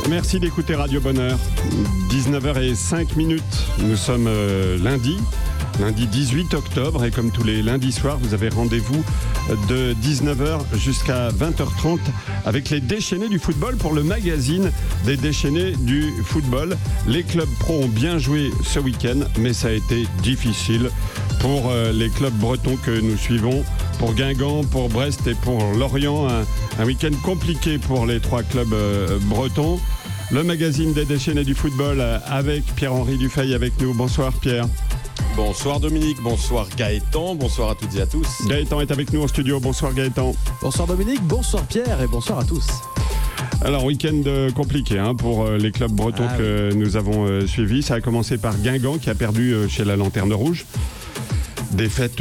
Merci d'écouter Radio Bonheur. 19h05. Nous sommes lundi 18 octobre. Et comme tous les lundis soirs, vous avez rendez-vous de 19h jusqu'à 20h30 avec les déchaînés du football pour le magazine des déchaînés du football. Les clubs pros ont bien joué ce week-end, mais ça a été difficile pour les clubs bretons que nous suivons. Pour Guingamp, pour Brest et pour Lorient, un week-end compliqué pour les trois clubs bretons. Le magazine des déchaînés du football avec Pierre-Henri Dufay avec nous. Bonsoir Pierre. Bonsoir Dominique, bonsoir Gaëtan, bonsoir à toutes et à tous. Gaëtan est avec nous en studio. Bonsoir Gaëtan. Bonsoir Dominique, bonsoir Pierre et bonsoir à tous. Alors, week-end compliqué pour les clubs bretons que nous avons suivis. Ça a commencé par Guingamp qui a perdu chez la Lanterne Rouge. Défaite,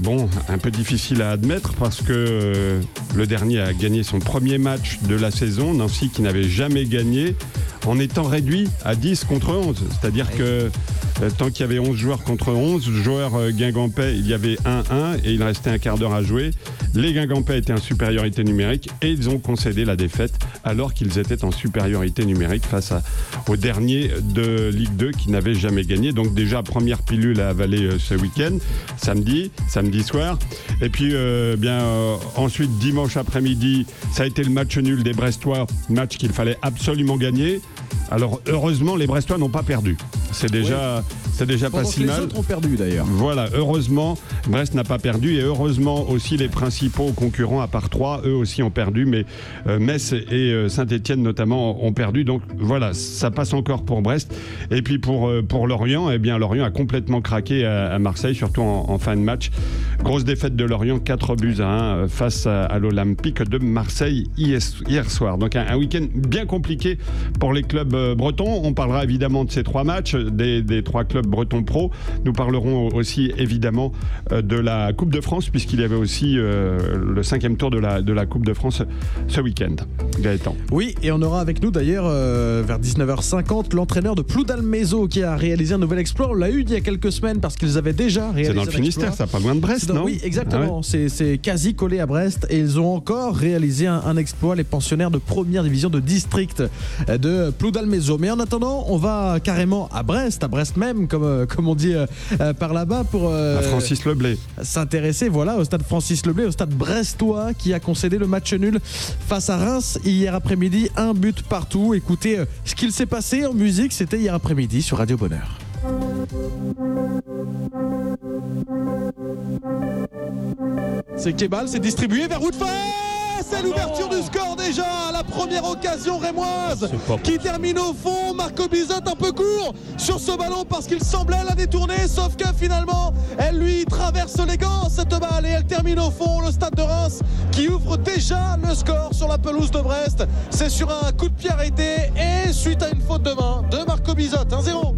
un peu difficile à admettre parce que le dernier a gagné son premier match de la saison. Nancy qui n'avait jamais gagné en étant réduit à 10 contre 11. C'est-à-dire que tant qu'il y avait 11 joueurs contre 11 joueurs guingampais, il y avait 1-1 et il restait un quart d'heure à jouer. Les Guingampais étaient en supériorité numérique et ils ont concédé la défaite alors qu'ils étaient en supériorité numérique face au dernier de Ligue 2 qui n'avait jamais gagné. Donc déjà, première pilule à avaler ce week-end, samedi soir. Et puis ensuite, dimanche après-midi, ça a été le match nul des Brestois, match qu'il fallait absolument gagner. Alors heureusement, les Brestois n'ont pas perdu. C'est déjà pas si mal. Les autres ont perdu d'ailleurs. Voilà, heureusement, Brest n'a pas perdu et heureusement aussi les principaux concurrents, à part 3, eux aussi ont perdu, mais Metz et Saint-Etienne notamment ont perdu. Donc voilà, ça passe encore pour Brest. Et puis pour Lorient, Lorient a complètement craqué à Marseille, surtout en fin de match. Grosse défaite de Lorient, 4-1 face à l'Olympique de Marseille hier soir. Donc un week-end bien compliqué pour les clubs bretons. On parlera évidemment de ces 3 matchs, des 3 clubs bretons pro. Nous parlerons aussi évidemment de la Coupe de France, puisqu'il y avait aussi le 5e tour de la Coupe de France ce week-end. Gaëtan. Oui, et on aura avec nous d'ailleurs vers 19h50 l'entraîneur de Ploudalmézeau qui a réalisé un nouvel exploit. On l'a eu il y a quelques semaines parce qu'ils avaient déjà réalisé. C'est dans le Finistère, ça, pas loin de Brest, non ? Oui, exactement. Ah ouais. C'est quasi collé à Brest et ils ont encore réalisé un exploit, les pensionnaires de première division de district de Ploudalmézeau. Mais en attendant, on va carrément à Brest même, comme on dit par là-bas, pour à Francis Leblay. S'intéresser au stade Francis Leblay, au stade brestois qui a concédé le match nul face à Reims hier après-midi, 1 but partout. Écoutez ce qu'il s'est passé en musique, c'était hier après-midi sur Radio Bonheur. C'est Kebal, c'est distribué vers Woodford. C'est l'ouverture du score déjà, la première occasion rémoise qui termine au fond. Marco Bizot un peu court sur ce ballon parce qu'il semblait la détourner, sauf que finalement elle lui traverse les gants cette balle et elle termine au fond. Le stade de Reims qui ouvre déjà le score sur la pelouse de Brest. C'est sur un coup de pied arrêté et suite à une faute de main de Marco Bizot, 1-0.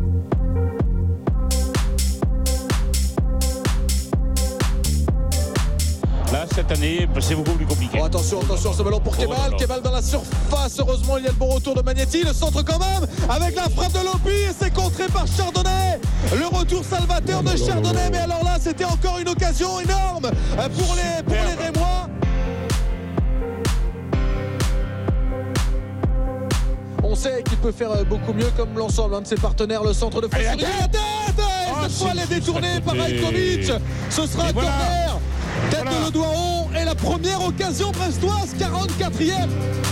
Là, cette année, c'est beaucoup plus compliqué. Oh, attention, ce ballon pour Kebal. Kebal dans la surface. Heureusement, il y a le bon retour de Magnetti. Le centre quand même, avec la frappe de Lopi. Et c'est contré par Chardonnay. Le retour salvateur de Chardonnay. Mais alors là, c'était encore une occasion énorme pour les Rémois. On sait qu'il peut faire beaucoup mieux comme l'ensemble de ses partenaires. Le centre de Fosserie. La tête. Et cette fois, elle est détournée par Rajkovic. Ce sera un corner. Tête de Ledouaron et la première occasion brestoise, 44e.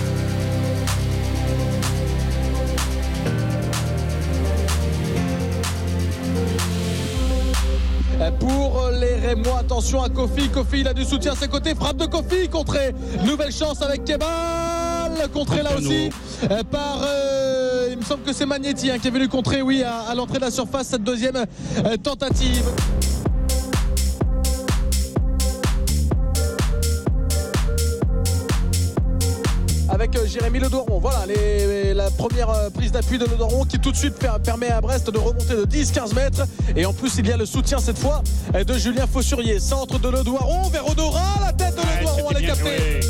Pour les Rémois, attention à Kofi. Kofi, il a du soutien à ses côtés. Frappe de Kofi, contré. Nouvelle chance avec Kebal. Contré là aussi par, il me semble que c'est Magnetti qui est venu contrer, à l'entrée de la surface, cette deuxième tentative. Avec Jérémy Ledouaron, voilà la première prise d'appui de Ledouaron qui tout de suite permet à Brest de remonter de 10-15 mètres. Et en plus il y a le soutien cette fois de Julien Faussurier. Centre de Ledouaron vers Odora, la tête de Ledouaron, elle est captée.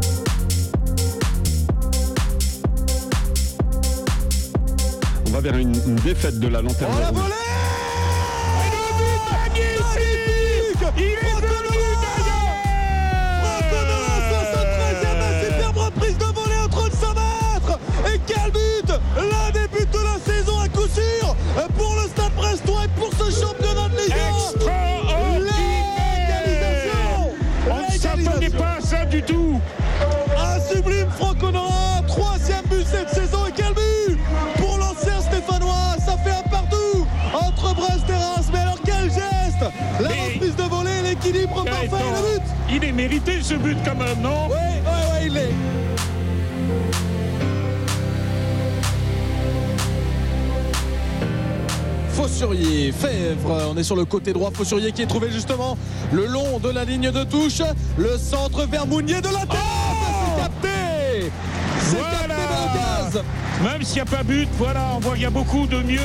On va vers une défaite de la Lanterne Rouge. La volée. Il est venu Franco 73e, superbe reprise de volée au 35 mètres. Et quel but l'équilibre parfait, le but. Il est mérité ce but quand même, non? Ouais, il l'est. Faussurier, Fèvre, on est sur le côté droit. Faussurier qui est trouvé justement le long de la ligne de touche. Le centre vers Mounier de la tête. C'est capté. C'est capté dans le gaz. Même s'il n'y a pas but, voilà, on voit qu'il y a beaucoup de mieux.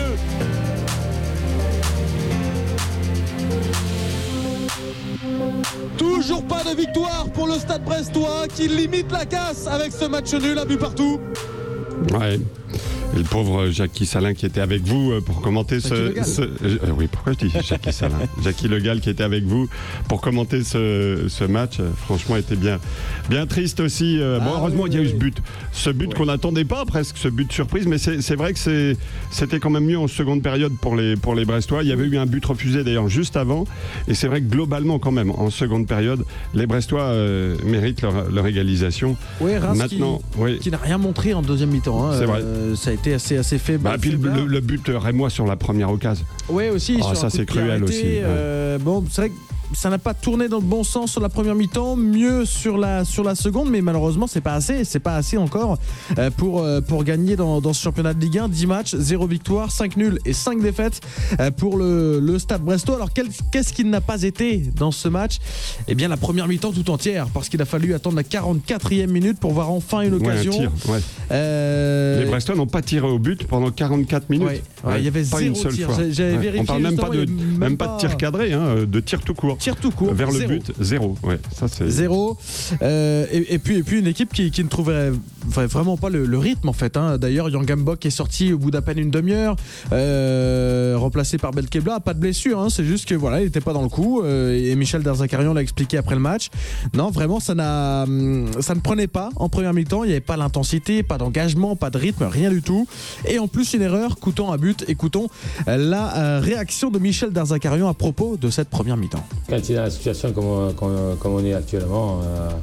Toujours pas de victoire pour le Stade Brestois qui limite la casse avec ce match nul, un but partout. Ouais. Et le pauvre Jackie Salin qui était avec vous pour commenter oui, pourquoi je dis Jackie Salin Jackie Le Gall qui était avec vous pour commenter ce match, franchement était bien triste aussi. Heureusement il y a eu ce but qu'on n'attendait pas, presque ce but surprise, mais c'est vrai que c'était quand même mieux en seconde période pour les Brestois. Il y avait eu un but refusé d'ailleurs juste avant, et c'est vrai que globalement quand même en seconde période les Brestois méritent leur égalisation. Oui, Reims maintenant qui n'a rien montré en deuxième mi-temps, c'est vrai. ça a été assez faible. Puis le but rémois sur la première occasion. Oui, aussi. Ça c'est cruel aussi. Bon, c'est vrai que ça n'a pas tourné dans le bon sens sur la première mi-temps, mieux sur la seconde, mais malheureusement c'est pas assez encore pour gagner dans ce championnat de Ligue 1. 10 matchs, 0 victoire, 5 nuls et 5 défaites pour le Stade Brestois. Alors qu'est-ce qui n'a pas été dans ce match? Eh bien la première mi-temps tout entière, parce qu'il a fallu attendre la 44e minute pour voir enfin une occasion. Un tir, Les Brestois n'ont pas tiré au but pendant 44 minutes. Il y avait pas zéro une seule tir. fois. J'avais vérifié. On parle même pas de tir cadré, de tir tout court. Tir tout court. Vers le zéro. but, zéro. Ouais, ça c'est... Zéro. Et puis une équipe qui ne trouvait vraiment pas le rythme en fait. D'ailleurs, Yang Gambok est sorti au bout d'à peine une demi-heure, remplacé par Belkebla. Pas de blessure, c'est juste que voilà, il n'était pas dans le coup. Et Michel Derzakarian l'a expliqué après le match. Non, vraiment, ça ne prenait pas en première mi-temps. Il n'y avait pas l'intensité, pas d'engagement, pas de rythme, rien du tout. Et en plus, une erreur coûtant un but. Écoutons la réaction de Michel Derzakarian à propos de cette première mi-temps. Quand tu es dans la situation comme on est actuellement,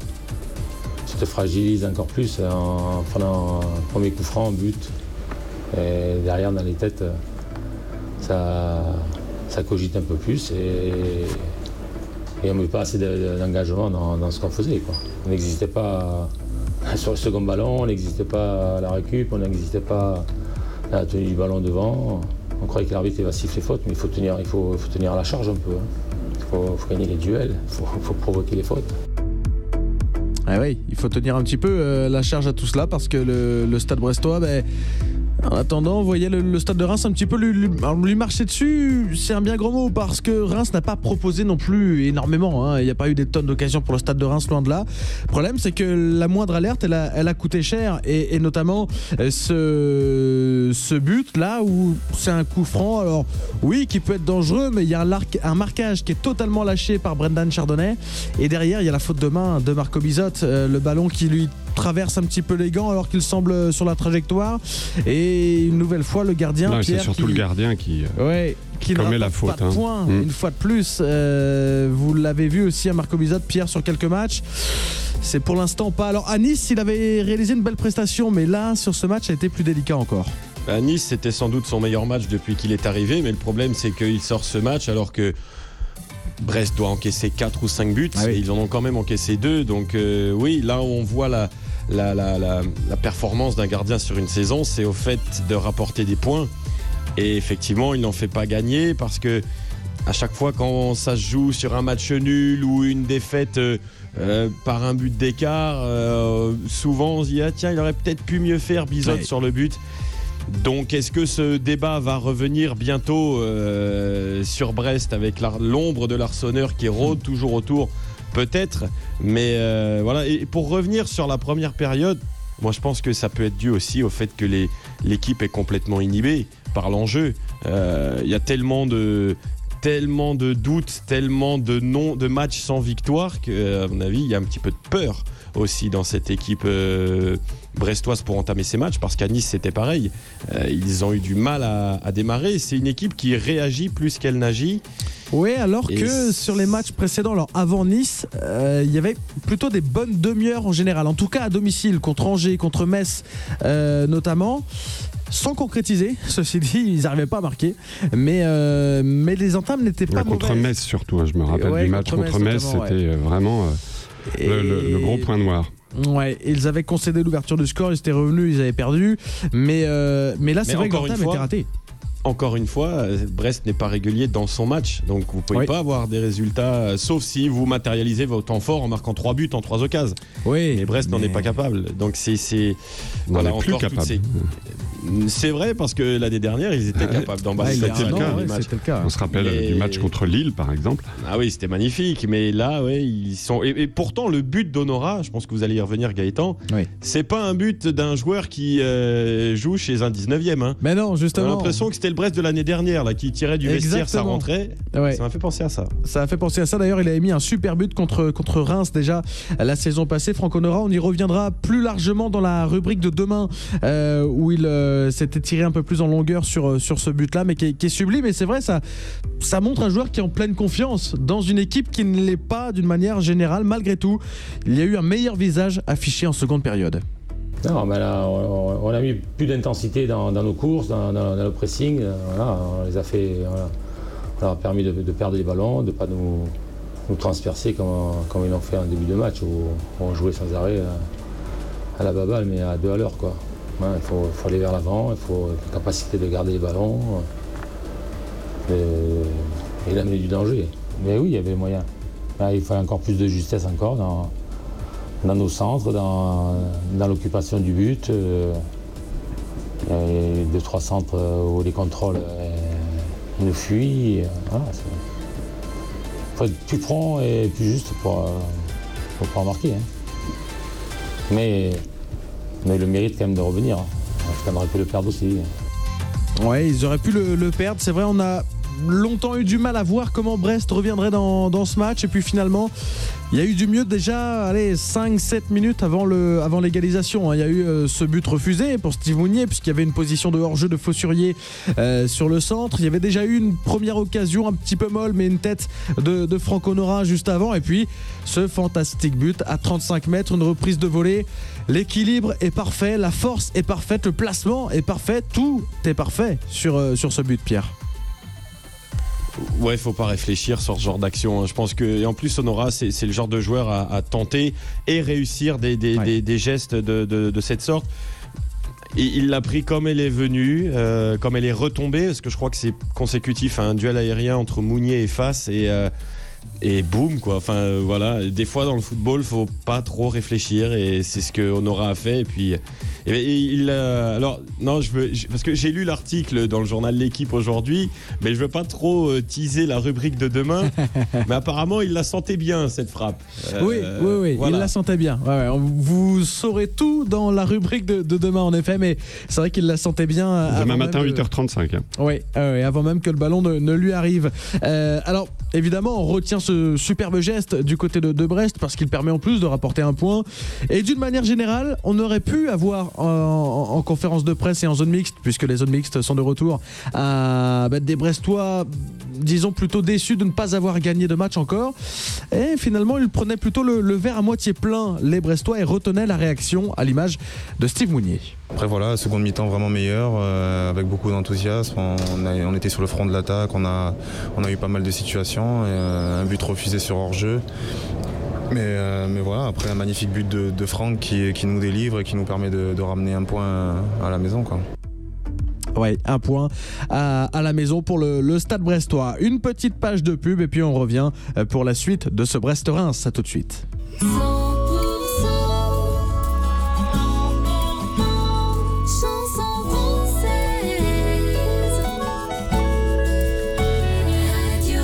tu te fragilises encore plus en prenant un premier coup franc, but. Et derrière, dans les têtes, ça cogite un peu plus et on ne met pas assez d'engagement dans ce qu'on faisait. On n'existait pas sur le second ballon, on n'existait pas à la récup, on n'existait pas à la tenue du ballon devant. On croyait que l'arbitre va siffler faute, mais il faut tenir à la charge un peu. Il faut gagner les duels, il faut provoquer les fautes. Ah oui, il faut tenir un petit peu la charge à tout cela, parce que le Stade Brestois, en attendant, vous voyez le Stade de Reims un petit peu lui marcher dessus, c'est un bien grand mot, parce que Reims n'a pas proposé non plus énormément. Il n'y a pas eu des tonnes d'occasions pour le Stade de Reims, loin de là. Le problème, c'est que la moindre alerte, elle a coûté cher, et notamment ce but là où c'est un coup franc, alors oui, qui peut être dangereux, mais il y a un marquage qui est totalement lâché par Brendan Chardonnay, et derrière il y a la faute de main de Marco Bizot, le ballon qui lui traverse un petit peu les gants alors qu'il semble sur la trajectoire, et une nouvelle fois le gardien Pierre, c'est surtout le gardien qui commet la faute, pas de point, une fois de plus. Vous l'avez vu aussi à Marco Bizot, Pierre, sur quelques matchs. C'est pour l'instant pas. Alors à Nice, il avait réalisé une belle prestation, mais là sur ce match ça a été plus délicat encore. À Nice, c'était sans doute son meilleur match depuis qu'il est arrivé, mais le problème c'est qu'il sort ce match alors que Brest doit encaisser 4 ou 5 buts, et ils en ont quand même encaissé 2, donc oui, là où on voit la performance d'un gardien sur une saison, c'est au fait de rapporter des points, et effectivement il n'en fait pas gagner, parce que à chaque fois quand ça se joue sur un match nul ou une défaite par un but d'écart, souvent on se dit tiens, il aurait peut-être pu mieux faire Bizot sur le but. Donc est-ce que ce débat va revenir bientôt sur Brest, avec l'ombre de l'Arseneur qui rôde toujours autour? Peut-être, mais voilà. Et pour revenir sur la première période, moi je pense que ça peut être dû aussi au fait que l'équipe est complètement inhibée par l'enjeu. Il y a tellement de doutes, tellement de matchs sans victoire qu'à mon avis il y a un petit peu de peur aussi dans cette équipe brestoise pour entamer ces matchs, parce qu'à Nice c'était pareil, ils ont eu du mal à démarrer. C'est une équipe qui réagit plus qu'elle n'agit. Oui, alors que sur les matchs précédents, alors avant Nice, il y avait plutôt des bonnes demi-heures en général. En tout cas à domicile, contre Angers, contre Metz notamment. Sans concrétiser, ceci dit, ils n'arrivaient pas à marquer. Mais les entames n'étaient pas mauvaises. Contre Metz surtout, hein, je me rappelle du match contre Metz, c'était vraiment le gros point noir. Ouais, ils avaient concédé l'ouverture du score, ils étaient revenus, ils avaient perdu. Mais là, c'est vrai que l'entame était ratée. Encore une fois, Brest n'est pas régulier dans son match. Donc vous ne pouvez pas avoir des résultats, sauf si vous matérialisez vos temps forts en marquant 3 buts en 3 occasions. Oui, mais Brest n'en est pas capable. Donc on n'est plus capable. C'est vrai, parce que l'année dernière, ils étaient capables d'emballer c'était le cas. On se rappelle du match contre Lille, par exemple. Ah oui, c'était magnifique. Mais là, ils sont. Et pourtant, le but d'Honora, je pense que vous allez y revenir, Gaëtan, c'est pas un but d'un joueur qui joue chez un 19e. Hein. Mais non, justement. On a l'impression que c'était le Brest de l'année dernière, là, qui tirait du vestiaire, ça rentrait. Ça m'a fait penser à ça. Ça a fait penser à ça. D'ailleurs, il avait mis un super but contre Reims déjà la saison passée. Franck Honora, on y reviendra plus largement dans la rubrique de demain, où il s'était tiré un peu plus en longueur sur ce but-là, mais qui est sublime. Et c'est vrai, ça montre un joueur qui est en pleine confiance dans une équipe qui ne l'est pas d'une manière générale. Malgré tout, il y a eu un meilleur visage affiché en seconde période. Non, mais là, on a mis plus d'intensité dans nos courses, dans le pressing. Voilà, on les a fait. Voilà. On leur a permis de perdre les ballons, de ne pas nous transpercer comme ils l'ont fait en début de match, où on jouait sans arrêt à la baballe, mais à 2 à l'heure, quoi. Ouais, il faut aller vers l'avant, il faut être en capacité de garder les ballons et d'amener du danger. Mais oui, il y avait moyen. Là, il fallait encore plus de justesse encore dans nos centres, dans l'occupation du but. Il y a 2-3 centres où les contrôles nous fuient. Voilà, il faut être plus prompt et plus juste pour pouvoir marquer. Hein. Mais le mérite quand même de revenir. On aurait pu le perdre aussi. Ouais, ils auraient pu le perdre. C'est vrai, on a longtemps eu du mal à voir comment Brest reviendrait dans ce match. Et puis finalement, il y a eu du mieux déjà 5-7 minutes avant l'égalisation. Il y a eu ce but refusé pour Steve Mounier, puisqu'il y avait une position de hors-jeu de Faussurier sur le centre. Il y avait déjà eu une première occasion un petit peu molle, mais une tête de Franck Honora juste avant. Et puis ce fantastique but à 35 mètres, une reprise de volée. L'équilibre est parfait, la force est parfaite, le placement est parfait, tout est parfait sur ce but, Pierre. Ouais, faut pas réfléchir sur ce genre d'action. Je pense que, et en plus, Honora, c'est le genre de joueur à tenter et réussir des gestes de cette sorte. Et il l'a pris comme elle est venue, comme elle est retombée, parce que je crois que c'est consécutif à un duel aérien entre Mounier et Fass, et boum, quoi. Enfin, voilà. Des fois, dans le football, faut pas trop réfléchir, et c'est ce que Honora a fait. Et puis, alors, non, parce que j'ai lu l'article dans le journal L'Équipe aujourd'hui, mais je veux pas trop teaser la rubrique de demain. Mais apparemment, il la sentait bien, cette frappe. Oui, voilà. Il la sentait bien. Ouais, vous saurez tout dans la rubrique de demain, en effet, mais c'est vrai qu'il la sentait bien. Demain matin, 8h35. Hein. Oui, avant même que le ballon ne lui arrive. Alors, évidemment, on retient ce superbe geste du côté de Brest, parce qu'il permet en plus de rapporter un point. Et d'une manière générale, on aurait pu avoir en conférence de presse et en zone mixte, puisque les zones mixtes sont de retour, des Brestois, disons, plutôt déçus de ne pas avoir gagné de match encore. Et finalement, ils prenaient plutôt le verre à moitié plein, les Brestois, et retenaient la réaction à l'image de Steve Mounier. Après voilà, seconde mi-temps vraiment meilleure, avec beaucoup d'enthousiasme. On était sur le front de l'attaque, on a eu pas mal de situations, un but refusé sur hors-jeu. Mais voilà, après un magnifique but de Franck qui nous délivre et qui nous permet de ramener un point à la maison, quoi. Ouais, un point à la maison pour le Stade brestois. Une petite page de pub et puis on revient pour la suite de ce Brest-Reims. À tout de suite. 100% chanson française. Radio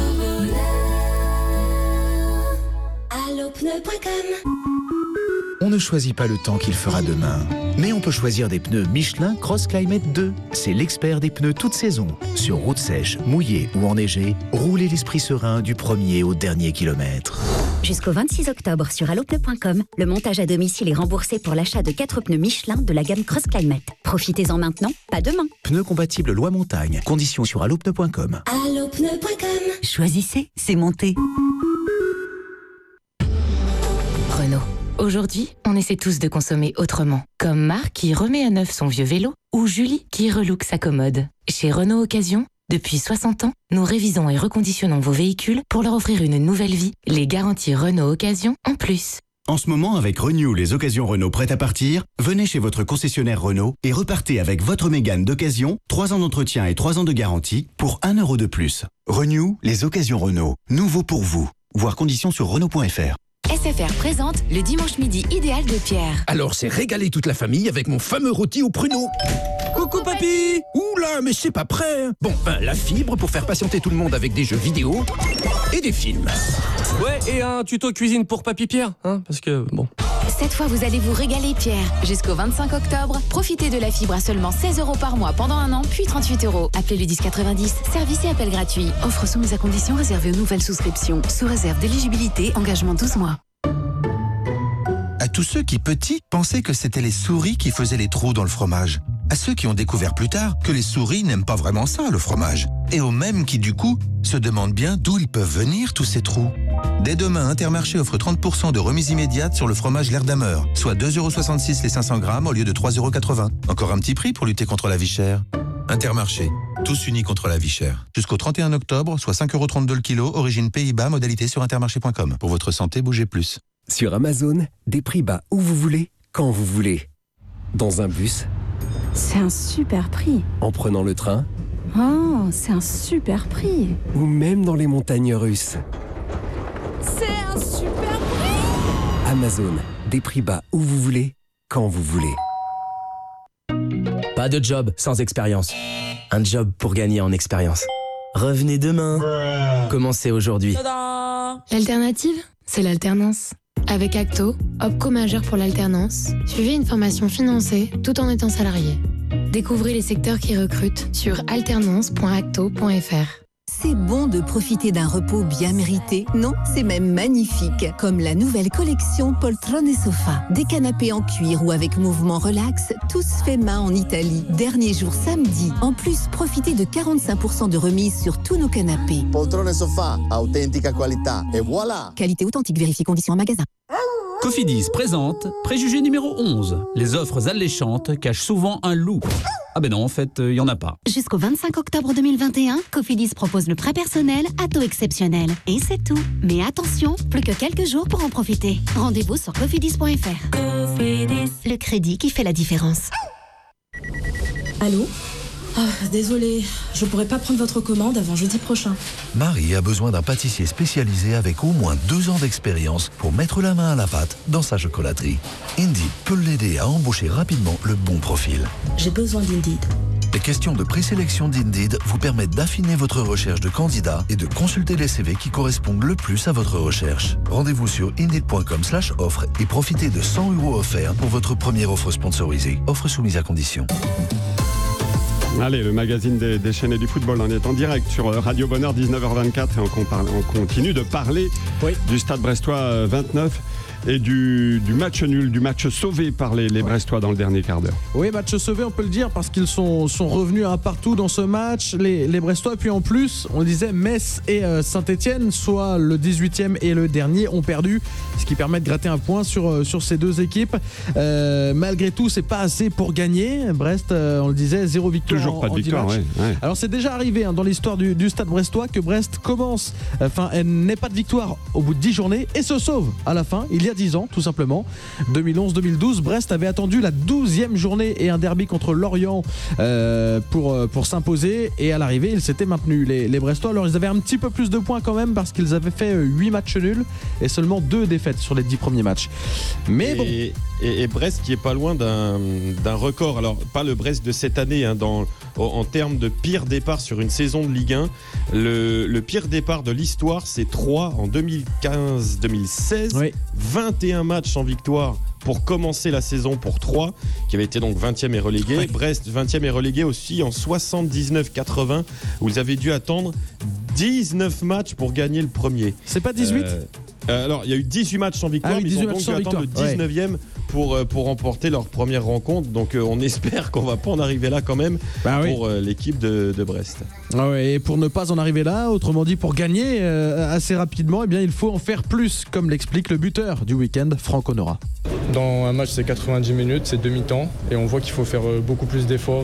Allopneu.com. On ne choisit pas le temps qu'il fera demain, mais on peut choisir des pneus Michelin Cross Climate 2. C'est l'expert des pneus toute saison. Sur route sèche, mouillée ou enneigée, roulez l'esprit serein du premier au dernier kilomètre. Jusqu'au 26 octobre sur allopneu.com, le montage à domicile est remboursé pour l'achat de 4 pneus Michelin de la gamme Cross Climate. Profitez-en maintenant, pas demain. Pneus compatibles loi montagne. Conditions sur allopneu.com. Allopneu.com. Choisissez, c'est monté. Renault. Aujourd'hui, on essaie tous de consommer autrement. Comme Marc qui remet à neuf son vieux vélo ou Julie qui relook sa commode. Chez Renault Occasion, depuis 60 ans, nous révisons et reconditionnons vos véhicules pour leur offrir une nouvelle vie. Les garanties Renault Occasion en plus. En ce moment, avec Renew, les occasions Renault prêtes à partir, venez chez votre concessionnaire Renault et repartez avec votre Mégane d'occasion, 3 ans d'entretien et 3 ans de garantie pour 1 € de plus. Renew, les occasions Renault. Nouveau pour vous. Voir conditions sur Renault.fr. SFR présente le dimanche midi idéal de Pierre. Alors c'est régaler toute la famille avec mon fameux rôti au pruneau. Coucou papy. Oula, mais c'est pas prêt. Bon, la fibre pour faire patienter tout le monde avec des jeux vidéo et des films. Ouais, et un tuto cuisine pour papy Pierre, hein, parce que bon... Cette fois, vous allez vous régaler, Pierre. Jusqu'au 25 octobre, profitez de la fibre à seulement 16 € par mois pendant un an, puis 38 €. Appelez le 1090, service et appel gratuit. Offre soumise à conditions réservée aux nouvelles souscriptions. Sous réserve d'éligibilité, engagement 12 mois. À tous ceux qui, petits, pensaient que c'était les souris qui faisaient les trous dans le fromage. À ceux qui ont découvert plus tard que les souris n'aiment pas vraiment ça, le fromage. Et aux mêmes qui, du coup, se demandent bien d'où ils peuvent venir tous ces trous. Dès demain, Intermarché offre 30% de remise immédiate sur le fromage L'Air d'Ameur, soit 2,66 € les 500 grammes au lieu de 3,80 €. Encore un petit prix pour lutter contre la vie chère. Intermarché, tous unis contre la vie chère. Jusqu'au 31 octobre, soit 5,32 € le kilo, origine Pays-Bas, modalité sur intermarché.com. Pour votre santé, bougez plus. Sur Amazon, des prix bas où vous voulez, quand vous voulez. Dans un bus. C'est un super prix. En prenant le train. Oh, c'est un super prix. Ou même dans les montagnes russes. C'est un super prix. Amazon, des prix bas où vous voulez, quand vous voulez. Pas de job sans expérience. Un job pour gagner en expérience. Revenez demain. Commencez aujourd'hui. L'alternative, c'est l'alternance. Avec Acto, OPCO majeur pour l'alternance, suivez une formation financée tout en étant salarié. Découvrez les secteurs qui recrutent sur alternance.acto.fr. C'est bon de profiter d'un repos bien mérité. Non, c'est même magnifique. Comme la nouvelle collection Poltrone et Sofa. Des canapés en cuir ou avec mouvement relax, tous faits main en Italie. Dernier jour samedi. En plus, profitez de 45% de remise sur tous nos canapés. Poltrone et Sofa, authentica qualità. Et voilà. Qualité authentique, vérifie conditions en magasin. Cofidis présente Préjugé numéro 11. Les offres alléchantes cachent souvent un loup. Ah ben non, en fait, il n'y en a pas. Jusqu'au 25 octobre 2021, Cofidis propose le prêt personnel à taux exceptionnel. Et c'est tout. Mais attention, plus que quelques jours pour en profiter. Rendez-vous sur cofidis.fr. Cofidis. Le crédit qui fait la différence. Allô ? Désolée, je pourrais pas prendre votre commande avant jeudi prochain. Marie a besoin d'un pâtissier spécialisé avec au moins 2 ans d'expérience pour mettre la main à la pâte dans sa chocolaterie. Indeed peut l'aider à embaucher rapidement le bon profil. J'ai besoin d'Indeed. Les questions de présélection d'Indeed vous permettent d'affiner votre recherche de candidats et de consulter les CV qui correspondent le plus à votre recherche. Rendez-vous sur indeed.com/offre et profitez de 100 € offerts pour votre première offre sponsorisée. Offre soumise à condition. Allez, le magazine des chaînes et du football, on est en direct sur Radio Bonheur, 19h24, et on continue de parler du Stade Brestois 29 et du match nul, du match sauvé par les Brestois dans le dernier quart d'heure. Oui, match sauvé, on peut le dire, parce qu'ils sont revenus à partout dans ce match, les Brestois. Et puis en plus, on le disait, Metz et Saint-Etienne, soit le 18e et le dernier, ont perdu, ce qui permet de gratter un point sur ces deux équipes. Malgré tout, c'est pas assez pour gagner. Brest, on le disait, 0 victoire. Toujours pas de victoire, ouais. Alors c'est déjà arrivé dans l'histoire du Stade Brestois que Brest elle n'ait pas de victoire au bout de 10 journées et se sauve à la fin. Il y a 10 ans, tout simplement. 2011-2012, Brest avait attendu la 12e journée et un derby contre Lorient pour s'imposer, et à l'arrivée, ils s'étaient maintenus. Les Brestois, alors ils avaient un petit peu plus de points quand même, parce qu'ils avaient fait 8 matchs nuls et seulement 2 défaites sur les 10 premiers matchs. Mais bon. Et Brest qui est pas loin d'un record. Alors, pas le Brest de cette année, hein, en termes de pire départ sur une saison de Ligue 1. Le pire départ de l'histoire, c'est 3 en 2015-2016. Oui. 21 matchs sans victoire pour commencer la saison pour 3, qui avait été donc 20e et relégué. Oui. Brest, 20e et relégué aussi en 79-80, où ils avaient dû attendre 19 matchs pour gagner le premier. C'est pas 18 alors, il y a eu 18 matchs sans victoire, mais ils ont donc dû attendre le 19e pour remporter leur première rencontre. Donc on espère qu'on va pas en arriver là quand même pour l'équipe de Brest. Ah ouais, et pour ne pas en arriver là, autrement dit pour gagner assez rapidement, eh bien, il faut en faire plus, comme l'explique le buteur du week-end, Franck Honora. Dans un match, c'est 90 minutes, c'est demi-temps, et on voit qu'il faut faire beaucoup plus d'efforts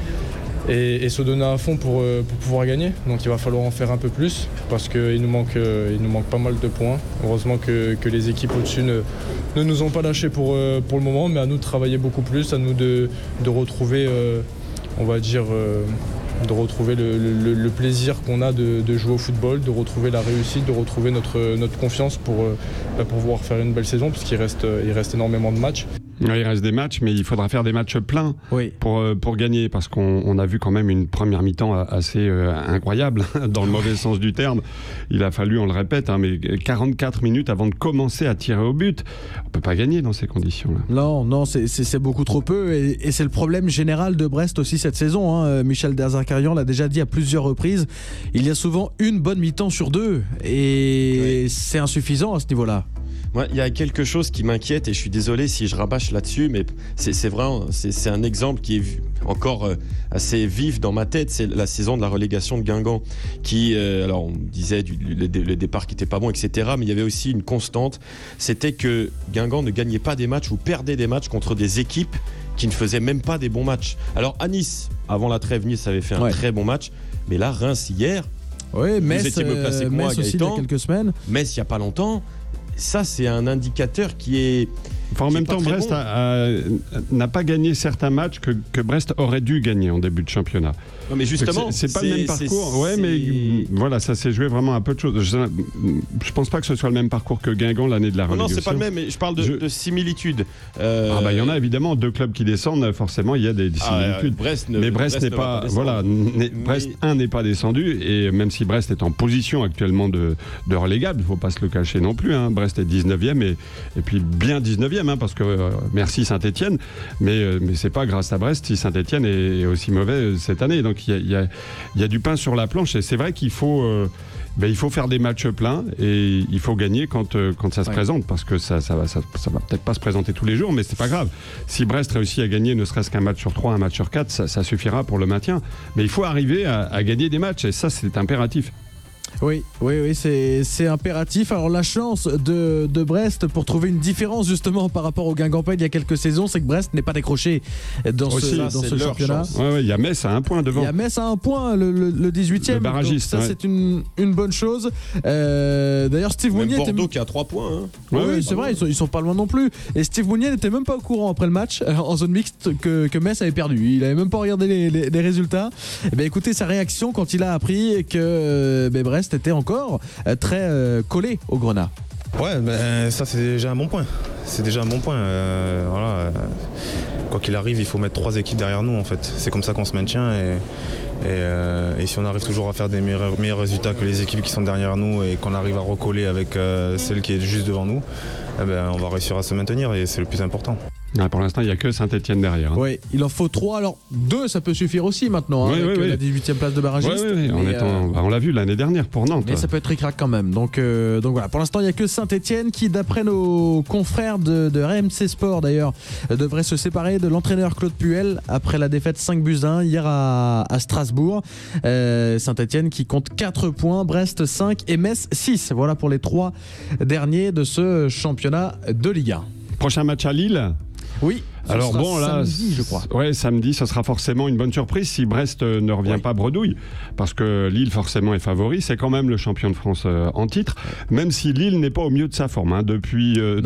et se donner à fond pour pouvoir gagner. Donc il va falloir en faire un peu plus parce qu'il nous manque pas mal de points. Heureusement que les équipes au-dessus ne nous ont pas lâchés pour le moment, mais à nous de travailler beaucoup plus, à nous de retrouver, on va dire, de retrouver le plaisir qu'on a de jouer au football, de retrouver la réussite, de retrouver notre confiance pour pouvoir faire une belle saison, parce qu'il reste énormément de matchs. Il reste des matchs, mais il faudra faire des matchs pleins pour gagner, parce qu'on a vu quand même une première mi-temps assez incroyable, dans le mauvais sens du terme. Il a fallu, on le répète, mais 44 minutes avant de commencer à tirer au but. On ne peut pas gagner dans ces conditions-là. Non, c'est beaucoup trop peu, et c'est le problème général de Brest aussi cette saison. Michel Derzakarian l'a déjà dit à plusieurs reprises, il y a souvent une bonne mi-temps sur deux, et c'est insuffisant à ce niveau-là. Moi, il y a quelque chose qui m'inquiète, et je suis désolé si je rabâche là-dessus, mais c'est vrai, c'est un exemple qui est encore assez vif dans ma tête. C'est la saison de la relégation de Guingamp, qui, alors on disait le départ qui n'était pas bon, etc., mais il y avait aussi une constante, c'était que Guingamp ne gagnait pas des matchs ou perdait des matchs contre des équipes qui ne faisaient même pas des bons matchs. Alors à Nice, avant la trêve, Nice avait fait un très bon match, mais là, Reims hier, Metz, vous étiez mieux placé que moi, Metz aussi, Gaëtan, il y a quelques semaines. Metz, il n'y a pas longtemps. Ça, c'est un indicateur qui est... Enfin, en même temps, Brest n'a pas gagné certains matchs que Brest aurait dû gagner en début de championnat. Non, mais justement, c'est pas le même parcours. Mais voilà, ça s'est joué vraiment un peu de choses. Je pense pas que ce soit le même parcours que Guingamp l'année de la relégation. Non, c'est pas le même. Mais je parle de similitudes. Il y en a évidemment 2 clubs qui descendent. Forcément, il y a des similitudes. Brest n'est pas. Voilà, Brest 1 n'est pas descendu, et même si Brest est en position actuellement de relégable, il faut pas se le cacher non plus. Brest est 19e et puis bien 19e. Parce que merci Saint-Etienne, mais c'est pas grâce à Brest si Saint-Etienne est aussi mauvais cette année. Donc il y a du pain sur la planche, et c'est vrai qu'il faut faire des matchs pleins, et il faut gagner quand ça se présente, parce que ça va peut-être pas se présenter tous les jours, mais c'est pas grave. Si Brest réussit à gagner ne serait-ce qu'un match sur 3, un match sur 4, ça suffira pour le maintien. Mais il faut arriver à gagner des matchs, et ça c'est impératif. Oui, c'est impératif. Alors la chance de Brest pour trouver une différence justement par rapport au Guingampais il y a quelques saisons, c'est que Brest n'est pas décroché dans ce championnat. Il y a Metz à 1 point devant. Il y a Metz à 1 point, le 18e. Le barragiste. Donc ça c'est une bonne chose. D'ailleurs Steve Mounier Bordeaux qui a 3 points. Oui, c'est vrai, ils sont pas loin non plus. Et Steve Mounier n'était même pas au courant après le match en zone mixte que Metz avait perdu. Il avait même pas regardé les résultats. Écoutez sa réaction quand il a appris que Brest était encore très collé au Grenat. Ça c'est déjà un bon point. Quoi qu'il arrive, il faut mettre 3 équipes derrière nous en fait. C'est comme ça qu'on se maintient, et si on arrive toujours à faire des meilleurs résultats que les équipes qui sont derrière nous, et qu'on arrive à recoller avec celle qui est juste devant nous, on va réussir à se maintenir, et c'est le plus important. Pour l'instant, il n'y a que Saint-Etienne derrière. Oui, il en faut 3. Alors 2, ça peut suffire aussi maintenant, avec la 18e place de barragiste. On l'a vu l'année dernière pour Nantes. Mais ça peut être ric-rac quand même. Donc voilà, pour l'instant, il n'y a que Saint-Etienne qui, d'après nos confrères de RMC Sport d'ailleurs, devrait se séparer de l'entraîneur Claude Puel après la défaite 5-1 hier à Strasbourg. Saint-Etienne qui compte 4 points, Brest 5 et Metz 6. Voilà pour les 3 derniers de ce championnat de Ligue 1. Prochain match à Lille. Oui. Alors samedi, je crois. Ouais, samedi, ce sera forcément une bonne surprise si Brest ne revient pas bredouille, parce que Lille forcément est favori. C'est quand même le champion de France en titre, même si Lille n'est pas au mieux de sa forme. Depuis le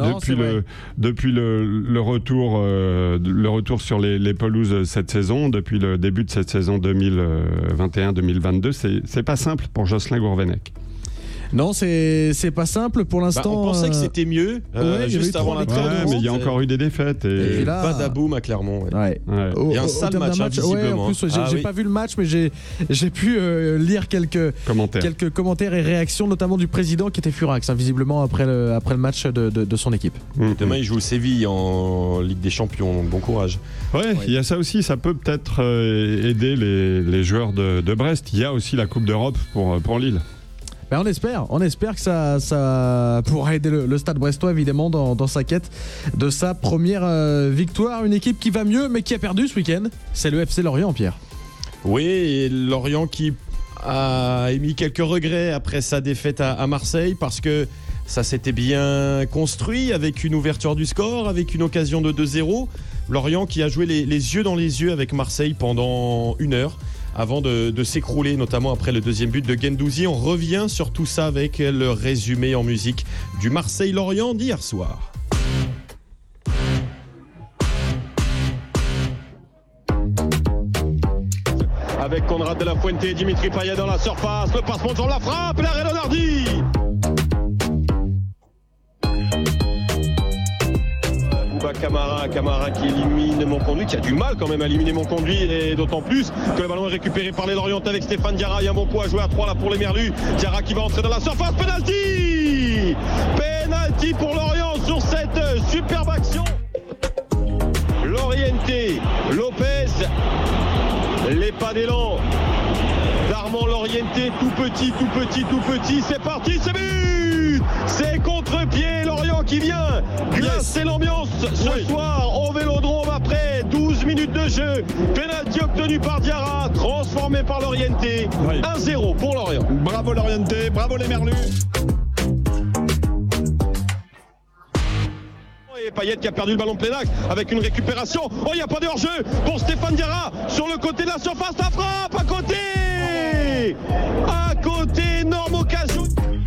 retour sur les pelouses cette saison, depuis le début de cette saison 2021-2022, c'est pas simple pour Jocelyn Gourvenec. Non, c'est pas simple pour l'instant. On pensait que c'était mieux juste avant la trêve. Mais il y a encore eu des défêtes. Et là, pas d'aboum à Clermont. Il y a un sale match, visiblement. En plus, j'ai pas vu le match, mais j'ai pu lire quelques commentaires et réactions, notamment du président qui était furax, visiblement après le match de son équipe. Demain, il joue Séville en Ligue des Champions, donc bon courage. Il y a ça aussi, ça peut peut-être aider les joueurs de Brest. Il y a aussi la Coupe d'Europe pour Lille. Ben on espère que ça pourra aider le Stade Brestois évidemment dans sa quête de sa première victoire. Une équipe qui va mieux mais qui a perdu ce week-end, c'est le FC Lorient, Pierre. Oui, et Lorient qui a émis quelques regrets après sa défaite à Marseille parce que ça s'était bien construit avec une ouverture du score, avec une occasion de 2-0. Lorient qui a joué les yeux dans les yeux avec Marseille pendant 1 heure avant de s'écrouler, notamment après le deuxième but de Guendouzi. On revient sur tout ça avec le résumé en musique du Marseille-Lorient d'hier soir. Avec Conrad de la Fuente, Dimitri Payet dans la surface, le passement sur la frappe, l'arrêt de Nardi. Bouba Camara qui élimine Monconduit, qui a du mal quand même à éliminer Monconduit, et d'autant plus que le ballon est récupéré par les Lorientais avec Stéphane Diarra. Il y a un bon coup à jouer à 3 là pour les Merlus. Diarra qui va entrer dans la surface, penalty pour Lorient sur cette superbe action. Lorientais, Lopez, les pas d'élan d'Armand Lorientais, tout petit, c'est parti, c'est but, c'est contre-pied, Lorient qui vient glacer l'ambiance ce soir au Vélodrome après 12 minutes de jeu. Penalty obtenu par Diarra, transformé par Lorientais. 1-0 pour Lorient. Bravo Lorientais, bravo les Merlus. Et Payet qui a perdu le ballon de plein axe avec une récupération. Oh, il n'y a pas de hors-jeu pour Stéphane Diarra sur le côté de la surface. La frappe à côté, énorme occasion.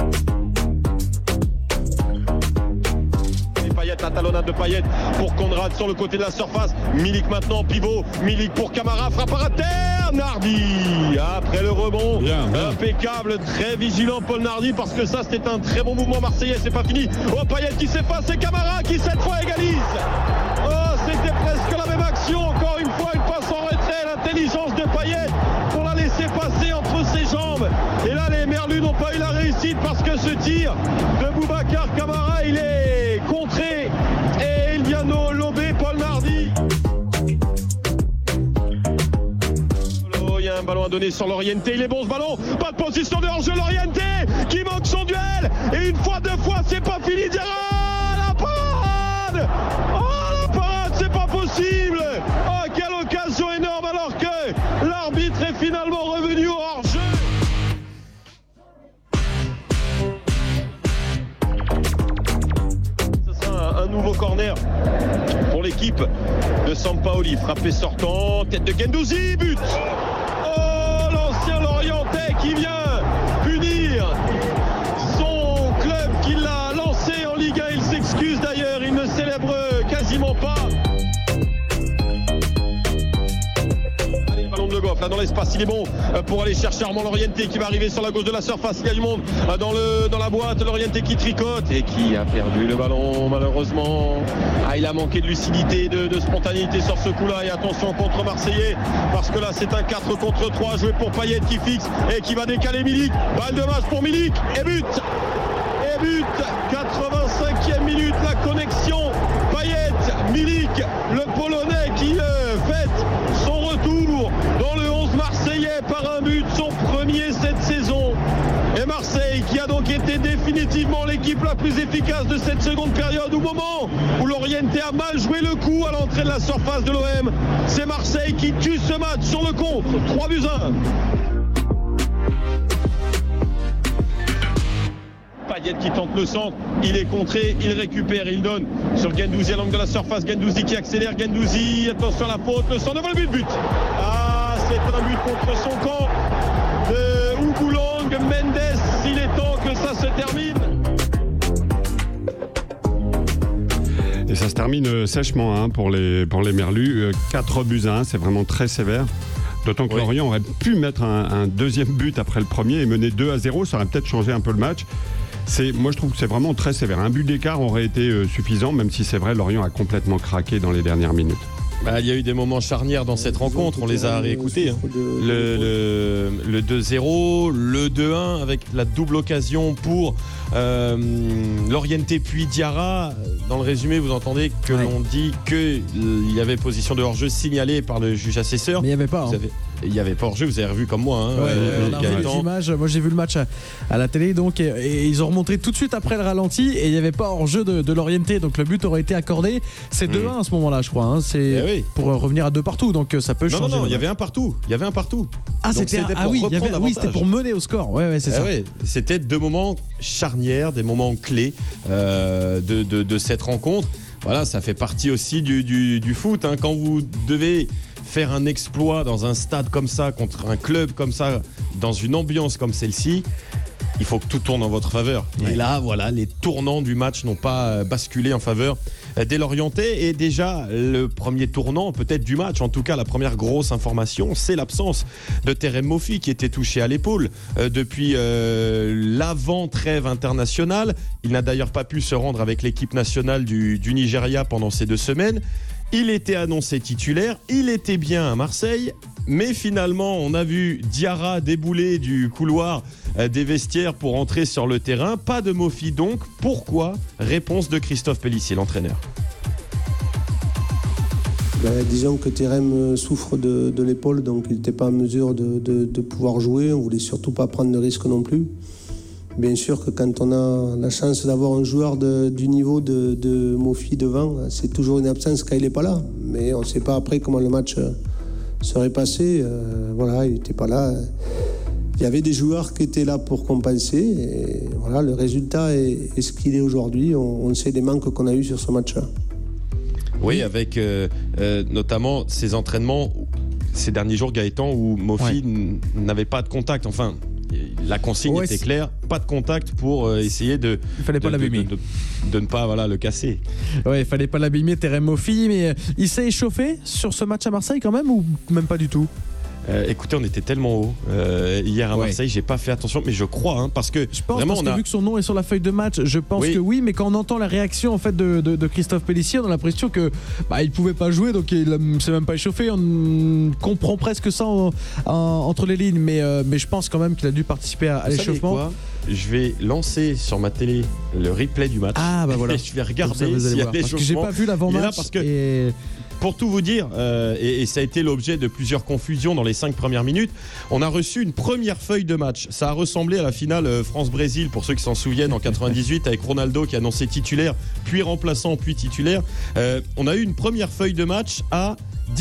Et Payet, la talonnade de Payet pour Conrad sur le côté de la surface. Milik maintenant, pivot. Milik pour Camara, frappe à terre. Nardi après le rebond, impeccable, très vigilant Paul Nardi parce que ça c'était un très bon mouvement marseillais. C'est pas fini. Oh, Payet qui s'efface et Camara qui cette fois égalise. Oh, c'était presque la même action. Encore une fois, une passe en retrait, l'intelligence de Payet pour la laisser passer entre ses jambes. Et là, les Merlus n'ont pas eu la réussite parce que ce tir de Boubacar Camara, il est contré et il vient lober Paul Nardi. Il y a un ballon à donner sur Lorientais, il est bon ce ballon, pas de position de hors-jeu, Lorientais qui manque son duel, et une fois, 2 fois, c'est pas fini. Diarra, la parade, la parade, c'est pas possible. Oh, quelle occasion énorme alors que l'arbitre est finalement revenu au hors-jeu. Ce sera un nouveau corner pour l'équipe de Sampaoli, frappé sortant, tête de Guendouzi, but. Lorientais qui vient punir son club qui l'a lancé en Ligue 1. Il s'excuse d'ailleurs, il ne célèbre quasiment pas. Allez, ballon de Goff là dans l'espace, il est bon pour aller chercher Armand Lorientais qui va arriver sur la gauche de la surface. Il y a du monde dans la boîte. Lorientais qui tricote et qui a perdu le ballon malheureusement. Il a manqué de lucidité, de spontanéité sur ce coup-là. Et attention contre Marseillais parce que là c'est un 4 contre 3 joué pour Payet qui fixe et qui va décaler Milik. Balle de match pour Milik et but. 85e minute, la connexion Payet, Milik, le Polonais qui fête son retour dans le 11 marseillais par un but, son premier cette saison. Et Marseille qui a donc été définitivement l'équipe la plus efficace de cette seconde période, au moment où Lorientais a mal joué le coup à l'entrée de la surface de l'OM. C'est Marseille qui tue ce match sur le contre, 3-1. Payet qui tente le centre, il est contré, il récupère, il donne sur Guendouzi à l'angle de la surface. Guendouzi qui accélère, Guendouzi, attention à la faute, le centre devant le but. C'est un but contre son camp de Ougoulang, Mendes, il est temps que ça se termine. Et ça se termine sèchement pour les Merlus, 4-1, c'est vraiment très sévère. D'autant que Lorient aurait pu mettre un deuxième but après le premier et mener 2-0, ça aurait peut-être changé un peu le match. Moi je trouve que c'est vraiment très sévère. Un but d'écart aurait été suffisant, même si c'est vrai, Lorient a complètement craqué dans les dernières minutes. Il y a eu des moments charnières dans cette rencontre, on les a réécoutés. Le 2-0, le 2-1 avec la double occasion pour Lorientais puis Diarra. Dans le résumé, vous entendez que l'on dit qu'il y avait position de hors-jeu signalée par le juge assesseur. Mais il n'y avait pas. il n'y avait pas hors-jeu, vous avez revu comme moi. On a revu les images. Moi j'ai vu le match à la télé donc, et ils ont remonté tout de suite après le ralenti et il n'y avait pas hors-jeu de l'Orienté, donc le but aurait été accordé. C'est 2-1 à ce moment-là, je crois. C'est pour revenir à 2 partout, donc ça peut changer. Non, il y avait un partout. Ah, c'était pour mener au score. Ouais, c'est ça. C'était 2 moments charnières, des moments clés de cette rencontre. Voilà, ça fait partie aussi du foot. Quand vous devez faire un exploit dans un stade comme ça, contre un club comme ça, dans une ambiance comme celle-ci, il faut que tout tourne en votre faveur. Ouais. Et là, voilà, les tournants du match n'ont pas basculé en faveur des Lorientais. Et déjà, le premier tournant, peut-être du match, en tout cas la première grosse information, c'est l'absence de Terem Moffi qui était touché à l'épaule depuis l'avant-trêve internationale. Il n'a d'ailleurs pas pu se rendre avec l'équipe nationale du Nigeria pendant ces 2 semaines. Il était annoncé titulaire, il était bien à Marseille, mais finalement on a vu Diarra débouler du couloir des vestiaires pour entrer sur le terrain. Pas de Moffi donc. Pourquoi ? Réponse de Christophe Pélissier, l'entraîneur. Disons que Terem souffre de l'épaule, donc il n'était pas en mesure de pouvoir jouer. On ne voulait surtout pas prendre de risque non plus. Bien sûr que quand on a la chance d'avoir un joueur du niveau de Moffi devant, c'est toujours une absence quand il n'est pas là. Mais on ne sait pas après comment le match serait passé. Il n'était pas là. Il y avait des joueurs qui étaient là pour compenser. Et voilà, le résultat est ce qu'il est aujourd'hui. On sait les manques qu'on a eus sur ce match-là. Oui, avec notamment ces entraînements ces derniers jours, Gaëtan, où Moffi n'avait pas de contact. Enfin, la consigne était claire, pas de contact pour essayer de ne pas le casser. Ouais, il fallait pas l'abîmer, Terem Moffi, mais il s'est échauffé sur ce match à Marseille quand même, ou même pas du tout? Écoutez, on était tellement haut hier à Marseille, j'ai pas fait attention, mais je crois, parce que je pense, vraiment parce que vu que son nom est sur la feuille de match, je pense que oui, mais quand on entend la réaction en fait de Christophe Pélissier, on a l'impression que il pouvait pas jouer, donc il s'est même pas échauffé. On comprend presque ça entre les lignes, mais je pense quand même qu'il a dû participer à l'échauffement. Je vais lancer sur ma télé le replay du match. Ah bah voilà. Et je vais regarder s'il y a l'échauffement. Parce que j'ai pas vu l'avant-match. Parce que pour tout vous dire, et ça a été l'objet de plusieurs confusions dans les 5 premières minutes, on a reçu une première feuille de match. Ça a ressemblé à la finale France-Brésil, pour ceux qui s'en souviennent, en 98, avec Ronaldo qui annonçait titulaire, puis remplaçant, puis titulaire. On a eu une première feuille de match à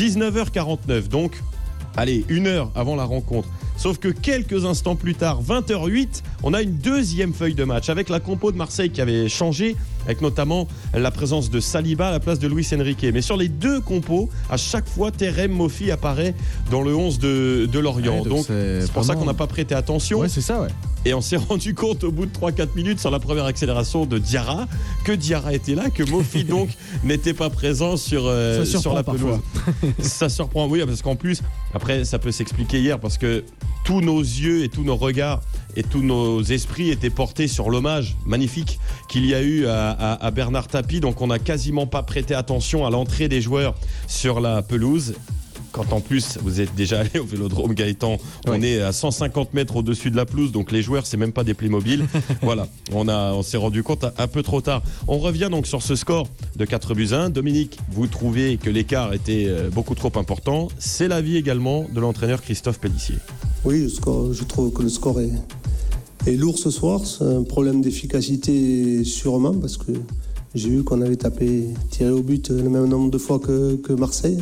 19h49, donc allez, 1 heure avant la rencontre. Sauf que quelques instants plus tard, 20h08, on a une deuxième feuille de match avec la compo de Marseille qui avait changé, avec notamment la présence de Saliba à la place de Luis Enrique. Mais sur les 2 compos, à chaque fois, Terem Moffi apparaît dans le 11 de Lorient. Ouais, donc c'est pour ça qu'on n'a pas prêté attention. Ouais, c'est ça, ouais. Et on s'est rendu compte au bout de 3-4 minutes sur la première accélération de Diarra que Diarra était là, que Moffi donc n'était pas présent sur la pelouse. Ça surprend, oui, parce qu'en plus, après ça peut s'expliquer hier, parce que tous nos yeux et tous nos regards et tous nos esprits étaient portés sur l'hommage magnifique qu'il y a eu à Bernard Tapie. Donc on n'a quasiment pas prêté attention à l'entrée des joueurs sur la pelouse. Quand en plus vous êtes déjà allé au Vélodrome, Gaëtan, on est à 150 mètres au-dessus de la pelouse, donc les joueurs c'est même pas des Playmobil. Voilà, on s'est rendu compte un peu trop tard. On revient donc sur ce score de 4-1. Dominique, vous trouvez que l'écart était beaucoup trop important. C'est l'avis également de l'entraîneur Christophe Pélissier. Oui, le score, je trouve que le score est lourd ce soir. C'est un problème d'efficacité sûrement, parce que j'ai vu qu'on avait tiré au but le même nombre de fois que Marseille.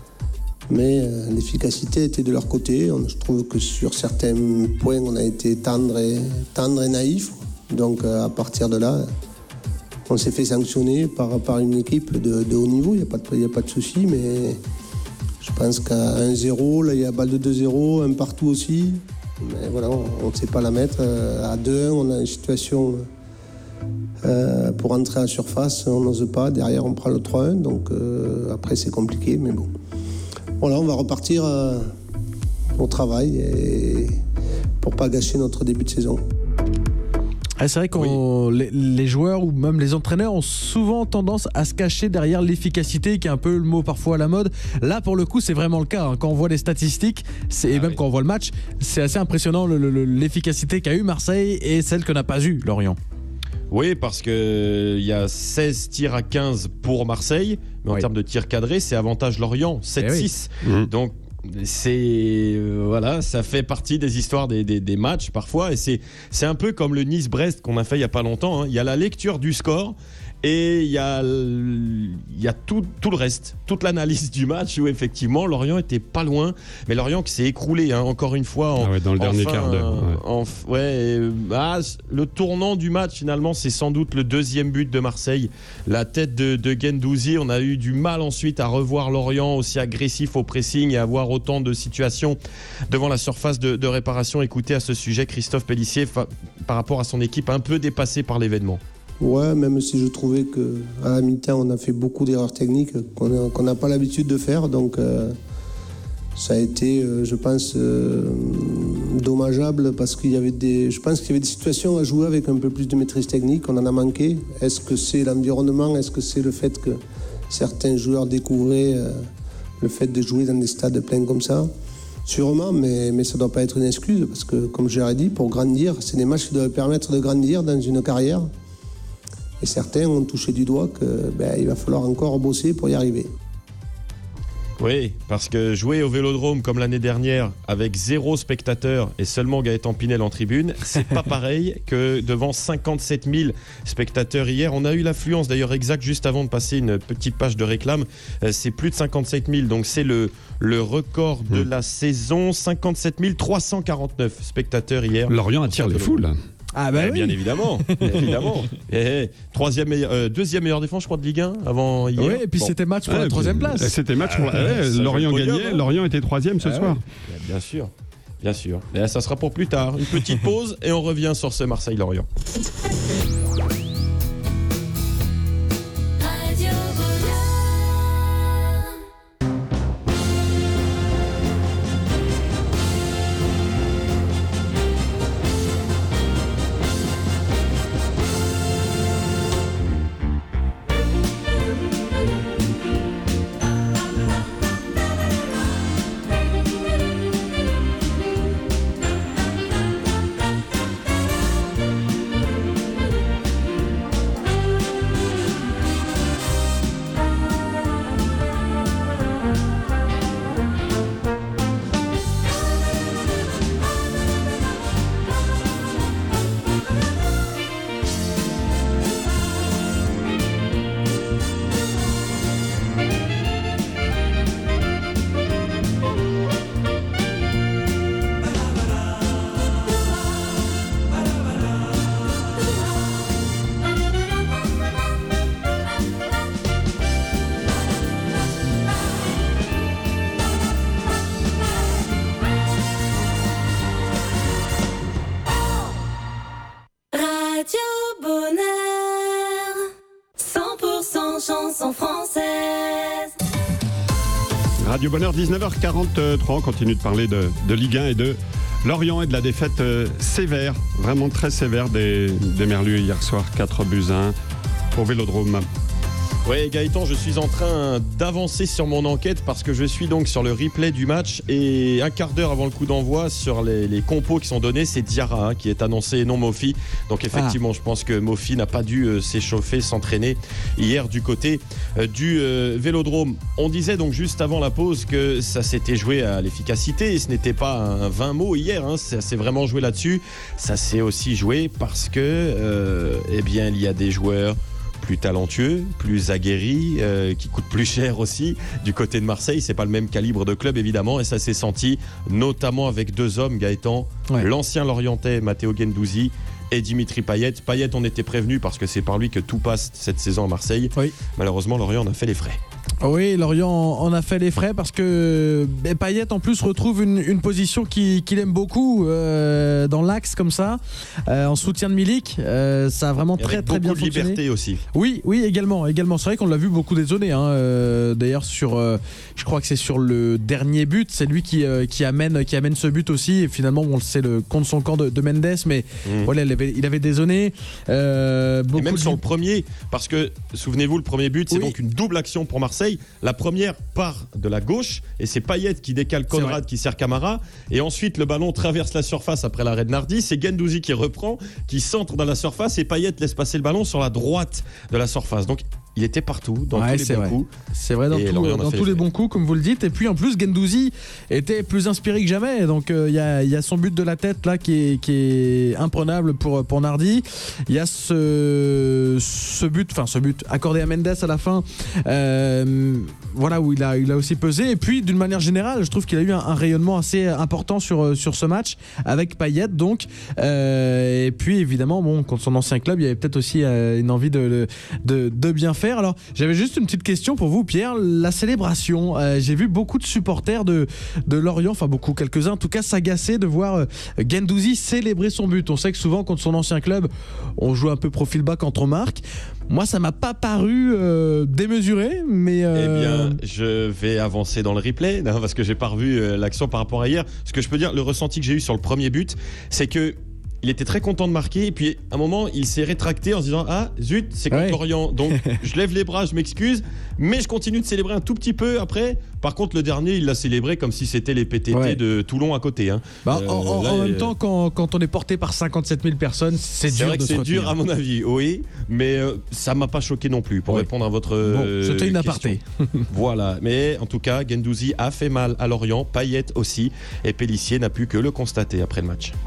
Mais l'efficacité était de leur côté. Je trouve que sur certains points, on a été tendre et naïf. Donc à partir de là, on s'est fait sanctionner par une équipe de haut niveau. Il n'y a pas de souci, mais je pense qu'à 1-0, là il y a balle de 2-0, un partout aussi. Mais voilà, on ne sait pas la mettre. À 2-1, on a une situation pour entrer à la surface, on n'ose pas. Derrière, on prend le 3-1. Donc après, c'est compliqué, mais bon. Voilà, on va repartir au travail pour ne pas gâcher notre début de saison. C'est vrai que les joueurs ou même les entraîneurs ont souvent tendance à se cacher derrière l'efficacité, qui est un peu le mot parfois à la mode. Là, pour le coup, c'est vraiment le cas. Quand on voit les statistiques, quand on voit le match, c'est assez impressionnant l'efficacité qu'a eu Marseille et celle que n'a pas eu Lorient. Oui, parce qu'il y a 16 tirs à 15 pour Marseille, mais en termes de tirs cadrés, c'est avantage Lorient, 7-6. Donc voilà, ça fait partie des histoires des matchs parfois, et c'est un peu comme le Nice-Brest qu'on a fait il y a pas longtemps. Il y a la lecture du score. Et il y a tout le reste, toute l'analyse du match où effectivement Lorient était pas loin, mais Lorient qui s'est écroulé encore une fois dans le dernier quart d'heure. Le tournant du match finalement, c'est sans doute le deuxième but de Marseille, la tête de Guendouzi. On a eu du mal ensuite à revoir Lorient aussi agressif au pressing et avoir autant de situations devant la surface de réparation. Écoutez à ce sujet Christophe Pélissier par rapport à son équipe un peu dépassée par l'événement. Ouais, même si je trouvais qu'à la mi-temps, on a fait beaucoup d'erreurs techniques qu'on n'a pas l'habitude de faire. Donc, ça a été, je pense, dommageable parce je pense qu'il y avait des situations à jouer avec un peu plus de maîtrise technique. On en a manqué. Est-ce que c'est l'environnement ? Est-ce que c'est le fait que certains joueurs découvraient le fait de jouer dans des stades pleins comme ça ? Sûrement, mais ça ne doit pas être une excuse parce que, comme je l'ai dit, pour grandir, c'est des matchs qui doivent permettre de grandir dans une carrière. Et certains ont touché du doigt qu'il va falloir encore bosser pour y arriver. Oui, parce que jouer au Vélodrome comme l'année dernière avec 0 spectateurs et seulement Gaëtan Pinel en tribune, c'est pas pareil que devant 57 000 spectateurs hier. On a eu l'affluence d'ailleurs exacte juste avant de passer une petite page de réclame. C'est plus de 57 000, donc c'est le record de la saison. 57 349 spectateurs hier. Lorient attire les foules. Ah bah oui. Bien évidemment. Deuxième meilleure défense, je crois, de Ligue 1 avant hier. Oui, et puis c'était match pour la troisième place. C'était match pour Lorient gagnait, Lorient était troisième ce soir. Oui. Bien sûr. Et là, ça sera pour plus tard. Une petite pause et on revient sur ce Marseille-Lorient. Radio Bonheur, 19h43, on continue de parler de Ligue 1 et de Lorient et de la défaite sévère, vraiment très sévère des Merlus hier soir, 4-1 au Vélodrome. Oui, Gaëtan, je suis en train d'avancer sur mon enquête parce que je suis donc sur le replay du match et un quart d'heure avant le coup d'envoi sur les compos qui sont donnés, c'est Diarra qui est annoncé et non Mofi. Donc effectivement, je pense que Mofi n'a pas dû s'échauffer, s'entraîner hier du côté du Vélodrome. On disait donc juste avant la pause que ça s'était joué à l'efficacité et ce n'était pas un 20 mots hier, ça s'est vraiment joué là-dessus. Ça s'est aussi joué parce que il y a des joueurs plus talentueux, plus aguerris, qui coûtent plus cher aussi. Du côté de Marseille, c'est pas le même calibre de club évidemment, et ça s'est senti notamment avec deux hommes, Gaëtan, l'ancien Lorientais Matteo Guendouzi et Dimitri Payet. Payet, on était prévenu parce que c'est par lui que tout passe cette saison à Marseille. Oui. Malheureusement, Lorient en a fait les frais. Oui, Lorient en a fait les frais parce que Payet en plus retrouve une position qu'il aime beaucoup dans l'axe comme ça, en soutien de Milik. Ça a vraiment très très bien fonctionné. Beaucoup de liberté aussi. Oui, également. C'est vrai qu'on l'a vu beaucoup dézonné. D'ailleurs, je crois que c'est sur le dernier but, c'est lui qui amène ce but aussi. Et finalement, c'est le contre son camp de Mendes, mais voilà, il avait dézonné. Et même sur le premier, parce que souvenez-vous, le premier but, c'est donc une double action pour Marseille. La première part de la gauche et c'est Payet qui décale Conrad qui sert Camara et ensuite le ballon traverse la surface après l'arrêt de Nardi, c'est Guendouzi qui reprend, qui centre dans la surface et Payet laisse passer le ballon sur la droite de la surface. Donc il était partout, dans tous les bons coups. C'est vrai, dans tous les bons coups, comme vous le dites. Et puis en plus, Guendouzi était plus inspiré que jamais. Donc il y a son but de la tête là qui est imprenable pour Nardi. Il y a ce but accordé à Mendes à la fin, voilà, où il a aussi pesé. Et puis d'une manière générale, je trouve qu'il a eu un rayonnement assez important sur ce match avec Payet. Donc et puis évidemment, contre son ancien club, il y avait peut-être aussi une envie de bien faire. Alors j'avais juste une petite question pour vous, Pierre. La célébration, j'ai vu beaucoup de supporters de Lorient, enfin quelques-uns en tout cas, s'agacer de voir Guendouzi célébrer son but. On sait que souvent contre son ancien club, on joue un peu profil bas quand on marque. Moi, ça m'a pas paru démesuré, mais... Eh bien, je vais avancer dans le replay, parce que j'ai pas revu l'action par rapport à hier. Ce que je peux dire, le ressenti que j'ai eu sur le premier but, c'est que il était très content de marquer, et puis à un moment il s'est rétracté en se disant ah zut, c'est contre Lorient, donc je lève les bras, je m'excuse, mais je continue de célébrer un tout petit peu après. Par contre le dernier il l'a célébré comme si c'était les PTT de Toulon à côté, hein. En même temps quand on est porté par 57 000 personnes, c'est dur vrai que c'est dur à mon avis, oui, mais ça m'a pas choqué non plus pour répondre à votre c'était une aparté. Voilà, mais en tout cas Guendouzi a fait mal à Lorient, Payet aussi, et Pélissier n'a pu que le constater après le match.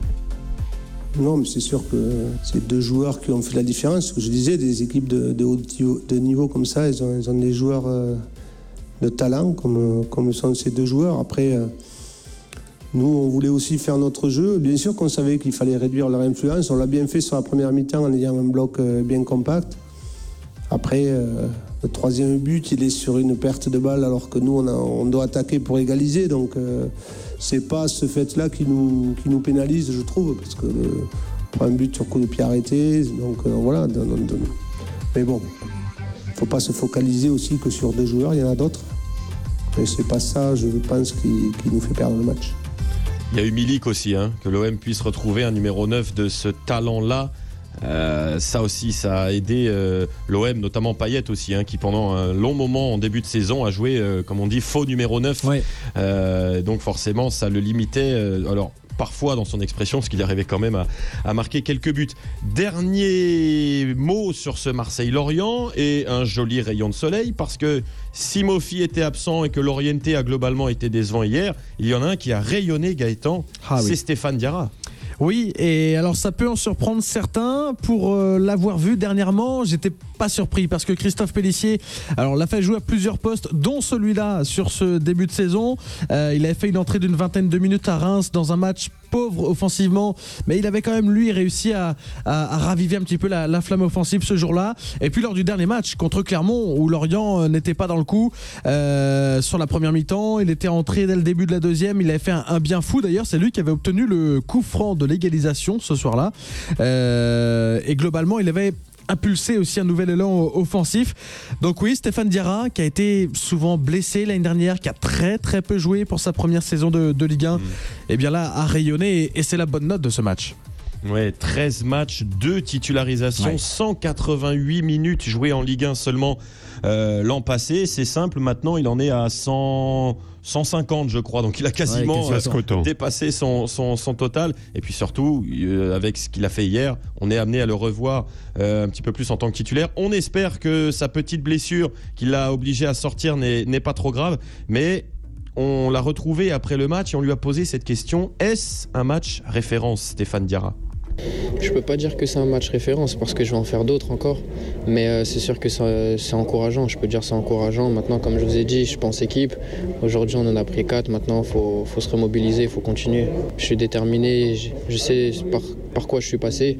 Non, mais c'est sûr que c'est deux joueurs qui ont fait la différence. Ce que je disais, des équipes de haut niveau comme ça, ils ont des joueurs de talent comme sont ces deux joueurs. Après, nous, on voulait aussi faire notre jeu. Bien sûr qu'on savait qu'il fallait réduire leur influence. On l'a bien fait sur la première mi-temps en ayant un bloc bien compact. Après, le troisième but, il est sur une perte de balle alors que nous, on doit attaquer pour égaliser. Donc, c'est pas ce fait-là qui nous pénalise, je trouve, parce que on prend un but sur coup de pied arrêté. Donc, voilà. Mais bon, faut pas se focaliser aussi que sur deux joueurs, il y en a d'autres. Mais c'est pas ça, je pense, qui nous fait perdre le match. Il y a eu Milik aussi, que l'OM puisse retrouver un numéro 9 de ce talent-là. Ça aussi, ça a aidé l'OM, notamment Payet aussi, qui pendant un long moment en début de saison a joué, comme on dit, faux numéro 9. Donc forcément, ça le limitait. Alors parfois dans son expression, parce qu'il arrivait quand même à marquer quelques buts. Dernier mot sur ce Marseille-Lorient et un joli rayon de soleil, parce que si Mofi était absent et que Lorienté a globalement été décevant hier, il y en a un qui a rayonné, Gaëtan, c'est Stéphane Diarra. Oui, et alors ça peut en surprendre certains. Pour l'avoir vu dernièrement, j'étais pas surpris parce que Christophe Pélissier l'a fait jouer à plusieurs postes, dont celui-là sur ce début de saison. Il avait fait une entrée d'une vingtaine de minutes à Reims dans un match pauvre offensivement, mais il avait quand même lui réussi à raviver un petit peu la flamme offensive ce jour-là. Et puis lors du dernier match contre Clermont, où Lorient n'était pas dans le coup sur la première mi-temps, il était entré dès le début de la deuxième, il avait fait un bien fou. D'ailleurs, c'est lui qui avait obtenu le coup franc de l'égalisation ce soir-là, et globalement il avait impulsé aussi un nouvel élan offensif. Donc oui, Stéphane Diarra, qui a été souvent blessé l'année dernière, qui a très très peu joué pour sa première saison de Ligue 1, et bien là a rayonné, et c'est la bonne note de ce match. Ouais, 13 matchs, 2 titularisations, 188 minutes jouées en Ligue 1 seulement l'an passé. C'est simple, maintenant il en est à 150 je crois, donc il a quasiment dépassé son total. Et puis surtout, avec ce qu'il a fait hier, on est amené à le revoir un petit peu plus en tant que titulaire. On espère que sa petite blessure qui l'a obligé à sortir n'est pas trop grave, mais on l'a retrouvé après le match et on lui a posé cette question: est-ce un match référence, Stéphane Diarra? Je peux pas dire que c'est un match référence parce que je vais en faire d'autres encore, mais c'est sûr que c'est encourageant. Je peux dire que c'est encourageant. Maintenant, comme je vous ai dit, je pense équipe. Aujourd'hui, on en a pris 4. Maintenant, faut se remobiliser, il faut continuer. Je suis déterminé. Je sais par quoi je suis passé.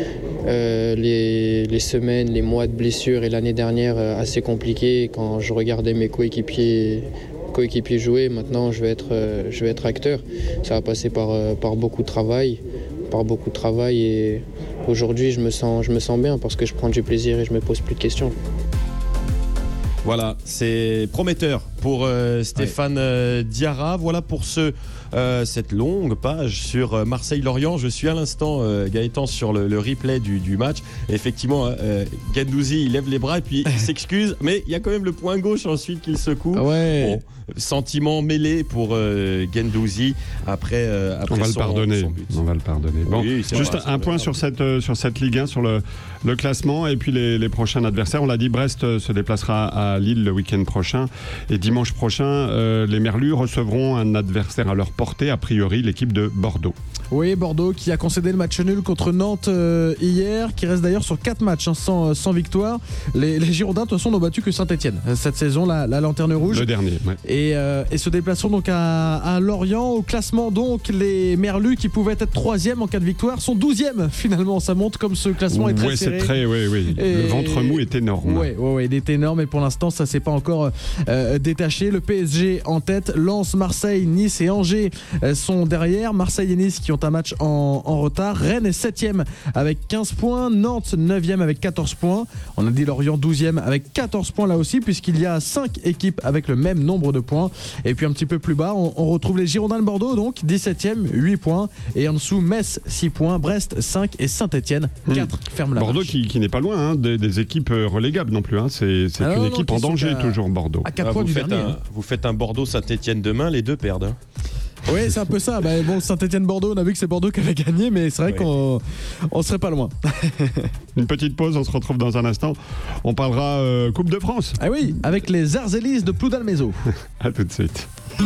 Les semaines, les mois de blessures et l'année dernière assez compliquées. Quand je regardais mes coéquipiers jouer, maintenant je vais être acteur. Ça va passer par beaucoup de travail. Et aujourd'hui je me sens bien parce que je prends du plaisir et je me pose plus de questions. Voilà, c'est prometteur pour Stéphane Diarra. Voilà pour cette longue page sur Marseille-Lorient. Je suis à l'instant, Gaëtan, sur le replay du match. Et effectivement, Guendouzi, il lève les bras et puis il s'excuse, mais il y a quand même le poing gauche ensuite qu'il secoue. Ouais. Bon, sentiment mêlé pour Guendouzi après on va son but. On va le pardonner. Bon, oui, juste un point sur cette Ligue 1, sur le classement et puis les prochains adversaires. On l'a dit, Brest se déplacera à Lille le week-end prochain et dimanche prochain, les Merlus recevront un adversaire à leur portée, a priori l'équipe de Bordeaux. Oui, Bordeaux qui a concédé le match nul contre Nantes hier, qui reste d'ailleurs sur 4 matchs sans victoire. Les Girondins de toute façon n'ont battu que Saint-Etienne cette saison, la lanterne rouge. Le dernier, ouais. Et se déplaceront donc à Lorient. Au classement, donc, les Merlus qui pouvaient être 3e en cas de victoire sont 12e finalement. Ça monte comme ce classement est très serré. Oui. Le ventre mou est énorme. Oui, il est énorme et pour l'instant ça s'est pas encore détaché. Le PSG en tête, Lens, Marseille, Nice et Angers sont derrière. Marseille et Nice qui ont un match en retard. Rennes est 7e avec 15 points. Nantes 9e avec 14 points. On a dit Lorient 12e avec 14 points là aussi, puisqu'il y a 5 équipes avec le même nombre de points. Et puis un petit peu plus bas, on retrouve les Girondins de Bordeaux, donc 17e, 8 points. Et en dessous, Metz 6 points, Brest 5 et Saint-Etienne 4. Ferme la Bordeaux marche. qui n'est pas loin des équipes relégables non plus. C'est une équipe en danger toujours, Bordeaux. À 4 points du dernier. Vous faites un Bordeaux-Saint-Etienne demain, les deux perdent. Hein. Oui, c'est un peu ça. Saint-Etienne-Bordeaux, on a vu que c'est Bordeaux qui avait gagné, mais c'est vrai qu'on serait pas loin. Une petite pause, on se retrouve dans un instant. On parlera Coupe de France. Ah oui, avec les Arzélis de Ploudalmézeau. À tout de suite.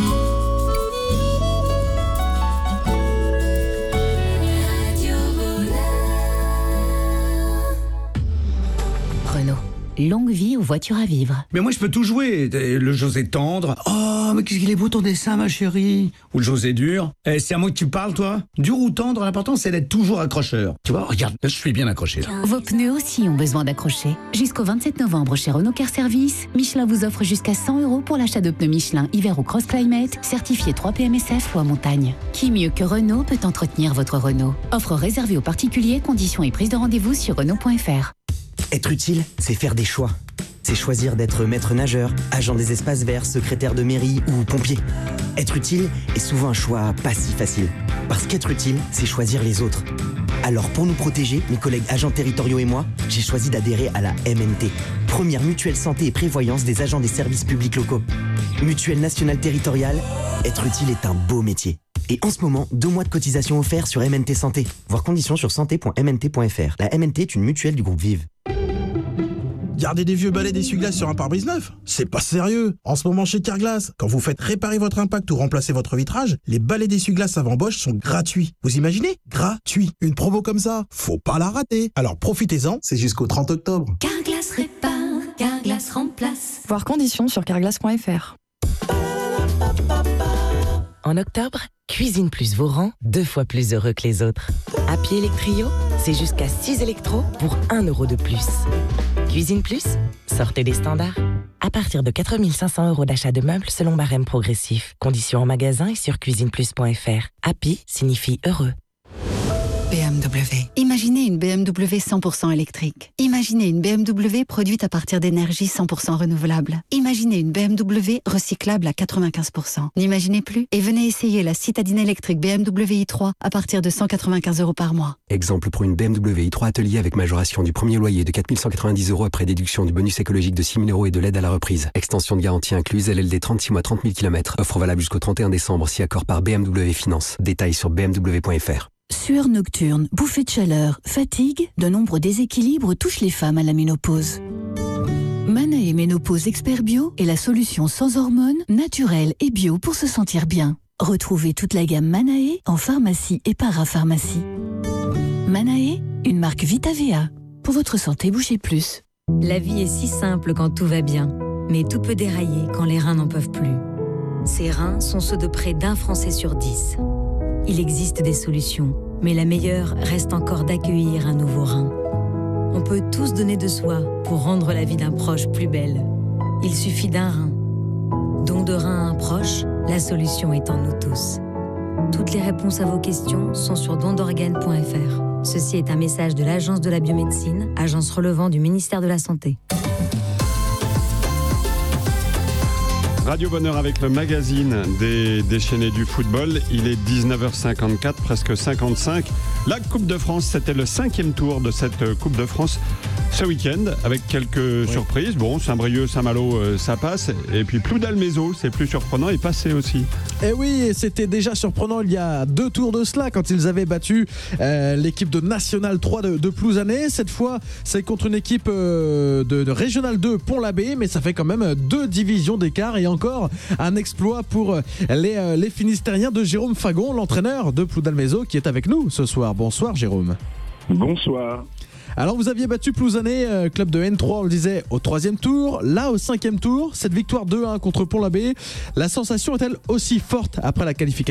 Renault. Longue vie aux voitures à vivre. Mais moi je peux tout jouer. Le José tendre. Oh mais qu'est-ce qu'il est beau ton dessin ma chérie. Ou le José dur. C'est à moi que tu parles toi. Dur ou tendre, l'important c'est d'être toujours accrocheur. Tu vois, regarde, je suis bien accroché là. Vos pneus aussi ont besoin d'accrocher. Jusqu'au 27 novembre chez Renault Car Service, Michelin vous offre jusqu'à 100 € pour l'achat de pneus Michelin hiver ou Cross Climate, certifiés 3 PMSF ou à montagne. Qui mieux que Renault peut entretenir votre Renault? Offre réservée aux particuliers, conditions et prise de rendez-vous sur Renault.fr. Être utile, c'est faire des choix. C'est choisir d'être maître nageur, agent des espaces verts, secrétaire de mairie ou pompier. Être utile est souvent un choix pas si facile. Parce qu'être utile, c'est choisir les autres. Alors pour nous protéger, mes collègues agents territoriaux et moi, j'ai choisi d'adhérer à la MNT, première mutuelle santé et prévoyance des agents des services publics locaux. Mutuelle nationale territoriale, être utile est un beau métier. Et en ce moment, 2 mois de cotisation offerts sur MNT Santé. Voir conditions sur santé.mnt.fr. La MNT est une mutuelle du groupe Vive. Garder des vieux balais d'essuie-glace sur un pare-brise neuf, c'est pas sérieux. En ce moment chez Carglass, quand vous faites réparer votre impact ou remplacer votre vitrage, les balais d'essuie-glace avant Bosch sont gratuits. Vous imaginez? Gratuit. Une promo comme ça, faut pas la rater. Alors profitez-en, c'est jusqu'au 30 octobre. Carglass répare, Carglass remplace. Voir conditions sur carglass.fr. En octobre, Cuisine Plus vous rend 2 fois plus heureux que les autres. Happy Electrio, c'est jusqu'à 6 électros pour 1 € de plus. Cuisine Plus, sortez des standards. À partir de 4 500 € d'achat de meubles selon barème progressif. Conditions en magasin et sur cuisineplus.fr. Happy signifie heureux. BMW. Imaginez une BMW 100% électrique. Imaginez une BMW produite à partir d'énergie 100% renouvelable. Imaginez une BMW recyclable à 95%. N'imaginez plus et venez essayer la citadine électrique BMW i3 à partir de 195 € par mois. Exemple pour une BMW i3 Atelier avec majoration du premier loyer de 4 190 € après déduction du bonus écologique de 6 000 € et de l'aide à la reprise. Extension de garantie incluse, LLD 36 mois 30 000 km. Offre valable jusqu'au 31 décembre si accord par BMW Finance. Détails sur bmw.fr. Sueur nocturne, bouffée de chaleur, fatigue, de nombreux déséquilibres touchent les femmes à la ménopause. Manae Ménopause Expert Bio est la solution sans hormones, naturelle et bio pour se sentir bien. Retrouvez toute la gamme Manae en pharmacie et parapharmacie. Manae, une marque Vitavea. Pour votre santé, bougez plus. La vie est si simple quand tout va bien, mais tout peut dérailler quand les reins n'en peuvent plus. Ces reins sont ceux de près d'1 Français sur 10. Il existe des solutions, mais la meilleure reste encore d'accueillir un nouveau rein. On peut tous donner de soi pour rendre la vie d'un proche plus belle. Il suffit d'un rein. Don de rein à un proche, la solution est en nous tous. Toutes les réponses à vos questions sont sur dondorganes.fr. Ceci est un message de l'Agence de la biomédecine, agence relevant du ministère de la Santé. Radio Bonheur avec le magazine des déchaînés du football. Il est 19h54, presque 55. La Coupe de France, c'était le 5e tour de cette Coupe de France ce week-end avec quelques surprises. Bon, Saint-Brieuc, Saint-Malo, ça passe. Et puis Ploudalmézeau, c'est plus surprenant, est passé aussi. Et oui, et c'était déjà surprenant il y a 2 tours de cela quand ils avaient battu l'équipe de National 3 de Plouzané. Cette fois, c'est contre une équipe de Régional 2 Pont-l'Abbé, mais ça fait quand même 2 divisions d'écart et encore un exploit pour les Finistériens de Jérôme Fagon, l'entraîneur de Ploudalmézeau qui est avec nous ce soir. Bonsoir Jérôme. Bonsoir. Alors vous aviez battu Plouzané, club de N3, on le disait, au 3e tour. Là, au 5e tour, cette victoire 2-1 contre Pont-l'Abbé, la sensation est-elle aussi forte après la qualification ?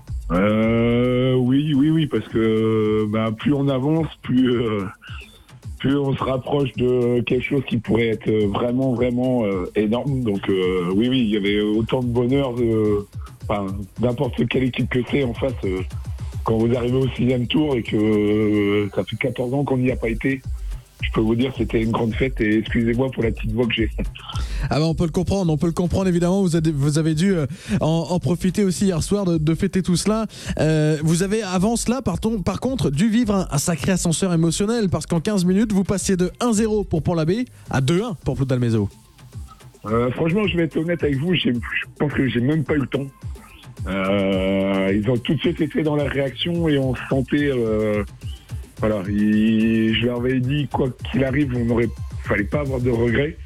Oui, parce que plus on avance, plus on se rapproche de quelque chose qui pourrait être vraiment énorme. Donc oui, il y avait autant de bonheur n'importe quelle équipe que c'est en face. Quand vous arrivez au 6e tour et que ça fait 14 ans qu'on n'y a pas été, je peux vous dire que c'était une grande fête et excusez-moi pour la petite voix que j'ai. Ah on peut le comprendre évidemment, vous avez dû en profiter aussi hier soir de fêter tout cela. Vous avez avant cela par contre dû vivre un sacré ascenseur émotionnel parce qu'en 15 minutes vous passiez de 1-0 pour Pont-l'Abbé à 2-1 pour Ploudalmézeau. Franchement je vais être honnête avec vous, je pense que j'ai même pas eu le temps. Ils ont tout de suite été dans la réaction et on se sentait je leur avais dit quoi qu'il arrive fallait pas avoir de regrets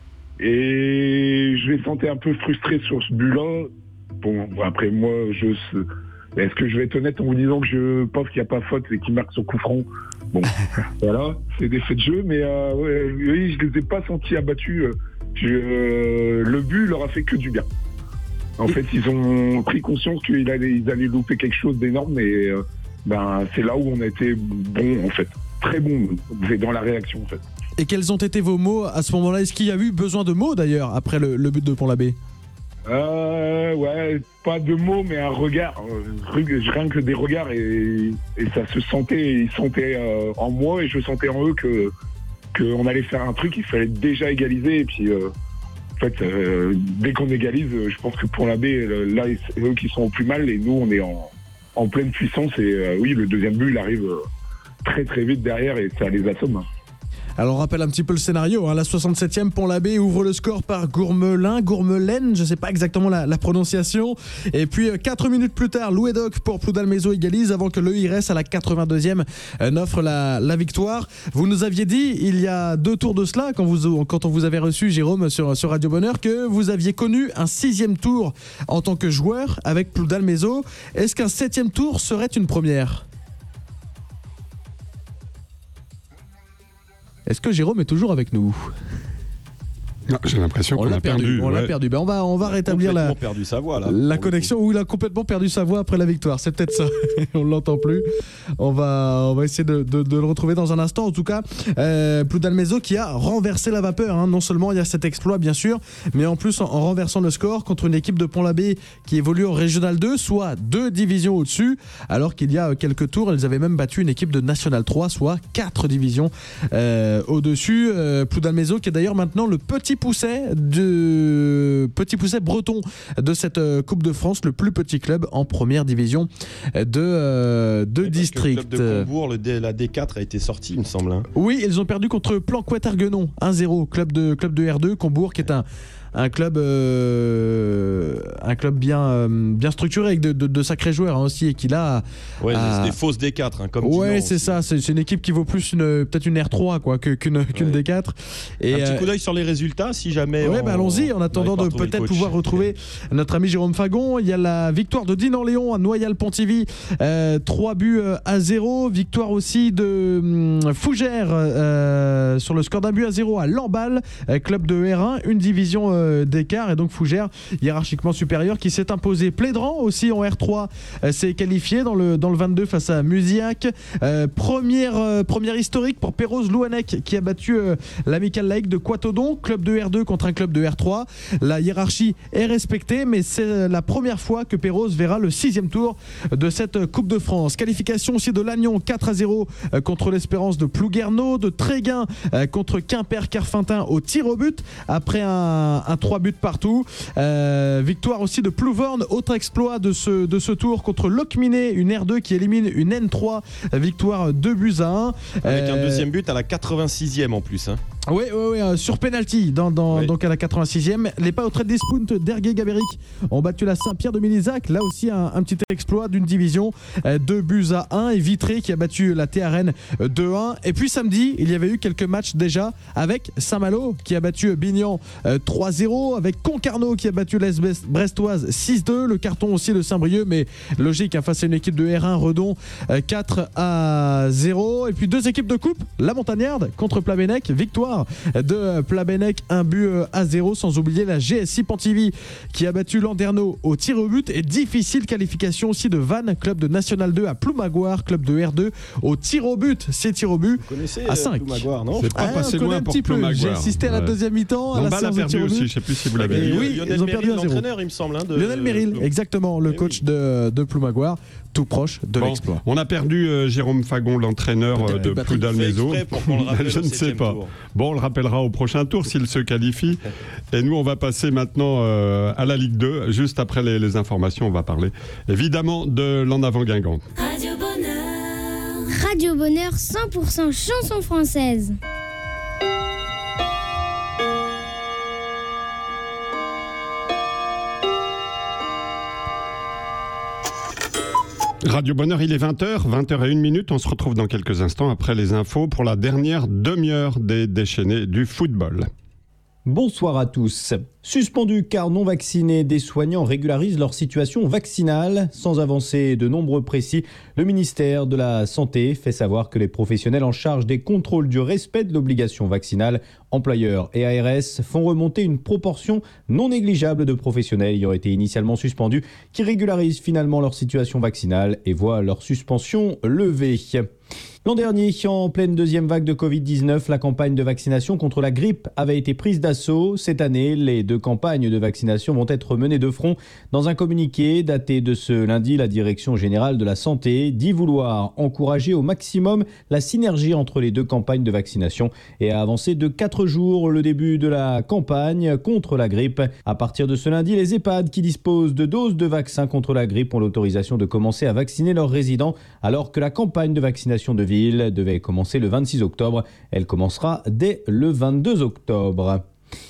et je les sentais un peu frustrés sur ce but-là. Bon après moi est-ce que je vais être honnête en vous disant que je pense qu'il n'y a pas faute et qu'il marque son coup franc. Bon voilà, c'est des faits de jeu mais oui, je les ai pas sentis abattus. Le but leur a fait que du bien. En fait, ils ont pris conscience qu'ils allaient louper quelque chose d'énorme et c'est là où on a été bon en fait, très bon, c'est dans la réaction en fait. Et quels ont été vos mots à ce moment-là ? Est-ce qu'il y a eu besoin de mots d'ailleurs après le but de Pont-l'Abbé ? Pas de mots mais un regard, rien que des regards et ça se sentait, ils sentaient en moi et je sentais en eux qu'on allait faire un truc, il fallait déjà égaliser et puis en fait, dès qu'on égalise, je pense que pour Pont-l'Abbé, là, c'est eux qui sont au plus mal et nous, on est en pleine puissance. Et oui, le deuxième but, il arrive très très vite derrière et ça les assomme. Alors on rappelle un petit peu le scénario, la 67e, Pont-l'Abbé ouvre le score par Gourmelaine, je ne sais pas exactement la prononciation. Et puis 4 minutes plus tard, Louédoc pour Ploudalmézeau égalise avant que le IRS à la 82e n'offre la victoire. Vous nous aviez dit il y a 2 tours de cela, quand on vous avait reçu Jérôme sur Radio Bonheur, que vous aviez connu un 6e tour en tant que joueur avec Ploudalmézeau. Est-ce qu'un 7e tour serait une première ? Est-ce que Jérôme est toujours avec nous ? Non, j'ai l'impression qu'on l'a perdu. On l'a perdu. On va rétablir perdu sa voix, là, la connexion où il a complètement perdu sa voix après la victoire. C'est peut-être ça. On ne l'entend plus. On va essayer de le retrouver dans un instant. En tout cas, Ploudalmézeau qui a renversé la vapeur. Non seulement il y a cet exploit, bien sûr, mais en plus en renversant le score contre une équipe de Pont-l'Abbé qui évolue en Régional 2, soit 2 divisions au-dessus, alors qu'il y a quelques tours, ils avaient même battu une équipe de National 3, soit 4 divisions au-dessus. Ploudalmézeau qui est d'ailleurs maintenant le petit pousset breton de cette Coupe de France, le plus petit club en première division de district. Le club de Combourg, la D4 a été sortie, il me semble. Oui, ils ont perdu contre Planquet-Arguenon 1-0, club de R2, Combourg qui est un club bien structuré avec de sacrés joueurs aussi et qui là c'est des fausses D4 comme ouais c'est ça, c'est une équipe qui vaut plus peut-être une R3 qu'une D4 et un petit coup d'œil sur les résultats si jamais allons-y en attendant de peut-être pouvoir retrouver notre ami Jérôme Fagon. Il y a la victoire de Dinan-Léon à Noyal-Pontivy 3-0, victoire aussi de Fougères sur le score d'1-0 à Lamballe, club de R1, une division d'écart et donc Fougères hiérarchiquement supérieur qui s'est imposé. Plédran aussi en R3 s'est qualifié dans le 22 face à Musiac. Première historique pour Pérouse Louannec qui a battu l'Amical Laïque de Coatodon, club de R2 contre un club de R3. La hiérarchie est respectée mais c'est la première fois que Pérouse verra le 6e tour de cette Coupe de France. Qualification aussi de Lannion 4-0 contre l'Espérance de Plouguerneau, de Tréguin contre Quimper-Carfintin au tir au but après un un 3 buts partout. Victoire aussi de Plouvorne, autre exploit de ce tour contre Locminé, une R2 qui élimine une N3, victoire 2-1. Avec un deuxième but à la 86e en plus. Hein. Oui, sur penalty, donc à la 86e. Les Pautrets d'Espunt d'Ergué Gabéric ont battu la Saint-Pierre de Ménizac. Là aussi, un petit exploit d'une division, 2-1. Et Vitré qui a battu la TRN 2-1. Et puis samedi, il y avait eu quelques matchs déjà avec Saint-Malo qui a battu Bignan 3-0, avec Concarneau qui a battu l'Est Brestoise 6-2. Le carton aussi de Saint-Brieuc, mais logique, face à une équipe de R1 Redon 4-0. Et puis deux équipes de coupe, la Montagnarde contre Plabennec, victoire de Plabennec 1-0, sans oublier la GSI Pontivy qui a battu Landerneau au tir au but, et difficile qualification aussi de Vannes, club de National 2 à Ploumagoire, club de R2 au tir au but. C'est tir au but à 5. Ploumagoire, non? C'est pas passé loin pour Ploumagoire. J'ai assisté à la deuxième mi-temps. Lambal a perdu aussi, je sais plus si vous l'avez dit. Oui, ils ont perdu 1-0. L'entraîneur, il me semble. Lionel Merrill, exactement, le coach de Ploumagoire, tout proche de l'exploit. On a perdu Jérôme Fagon, l'entraîneur de Ploudalmézo. Je ne sais pas. Bon, on le rappellera au prochain tour s'il se qualifie. Et nous, on va passer maintenant à la Ligue 2. Juste après les informations, on va parler évidemment de l'En Avant Guingamp. Radio Bonheur. Radio Bonheur 100% chanson française. Radio Bonheur, il est 20h, 20h01. On se retrouve dans quelques instants après les infos pour la dernière demi-heure des déchaînés du football. Bonsoir à tous. Suspendus car non vaccinés, des soignants régularisent leur situation vaccinale. Sans avancer de nombreux précis, le ministère de la Santé fait savoir que les professionnels en charge des contrôles du respect de l'obligation vaccinale, employeurs et ARS, font remonter une proportion non négligeable de professionnels ayant été initialement suspendus qui régularisent finalement leur situation vaccinale et voient leur suspension levée. L'an dernier, en pleine deuxième vague de Covid-19, la campagne de vaccination contre la grippe avait été prise d'assaut. Cette année, les deux campagnes de vaccination vont être menées de front. Dans un communiqué daté de ce lundi, la Direction générale de la santé dit vouloir encourager au maximum la synergie entre les deux campagnes de vaccination et a avancé de 4 jours le début de la campagne contre la grippe. À partir de ce lundi, les EHPAD qui disposent de doses de vaccins contre la grippe ont l'autorisation de commencer à vacciner leurs résidents, alors que la campagne de vaccination de ville devait commencer le 26 octobre. Elle commencera dès le 22 octobre.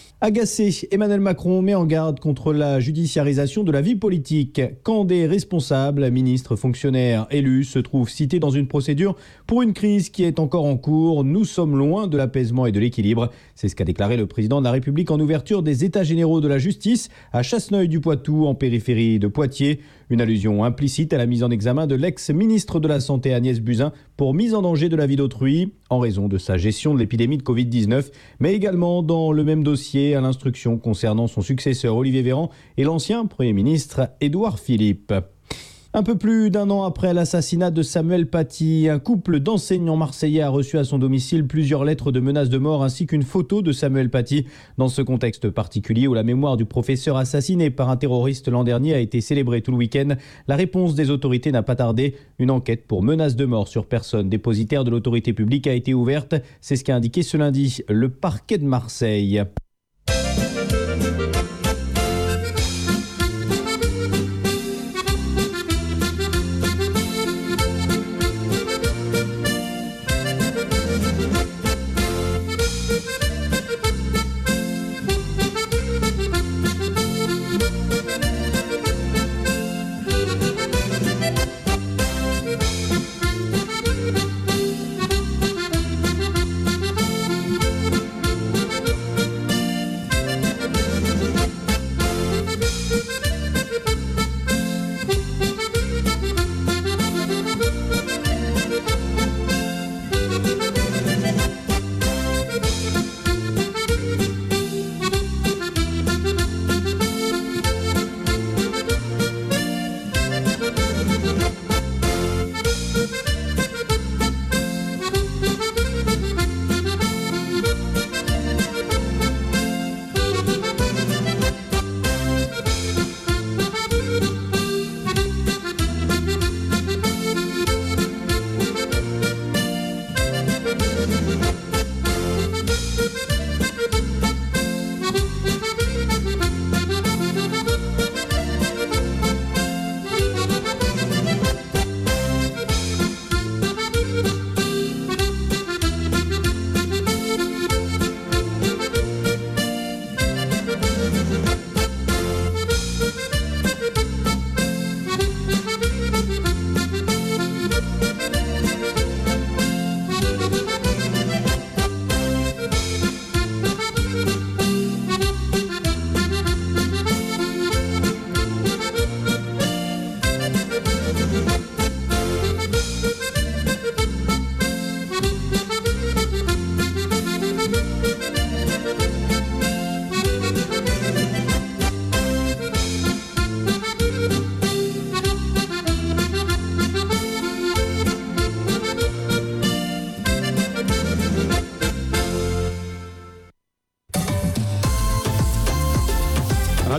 Agacé, Emmanuel Macron met en garde contre la judiciarisation de la vie politique. Quand des responsables, ministres, fonctionnaires, élus se trouvent cités dans une procédure pour une crise qui est encore en cours, nous sommes loin de l'apaisement et de l'équilibre. C'est ce qu'a déclaré le président de la République en ouverture des États généraux de la justice à Chasseneuil-du-Poitou, en périphérie de Poitiers. Une allusion implicite à la mise en examen de l'ex-ministre de la Santé Agnès Buzyn pour mise en danger de la vie d'autrui en raison de sa gestion de l'épidémie de Covid-19, mais également dans le même dossier à l'instruction concernant son successeur Olivier Véran et l'ancien Premier ministre Édouard Philippe. Un peu plus d'un an après l'assassinat de Samuel Paty, un couple d'enseignants marseillais a reçu à son domicile plusieurs lettres de menaces de mort ainsi qu'une photo de Samuel Paty. Dans ce contexte particulier où la mémoire du professeur assassiné par un terroriste l'an dernier a été célébrée tout le week-end, la réponse des autorités n'a pas tardé. Une enquête pour menaces de mort sur personne dépositaire de l'autorité publique a été ouverte. C'est ce qu'a indiqué ce lundi le parquet de Marseille.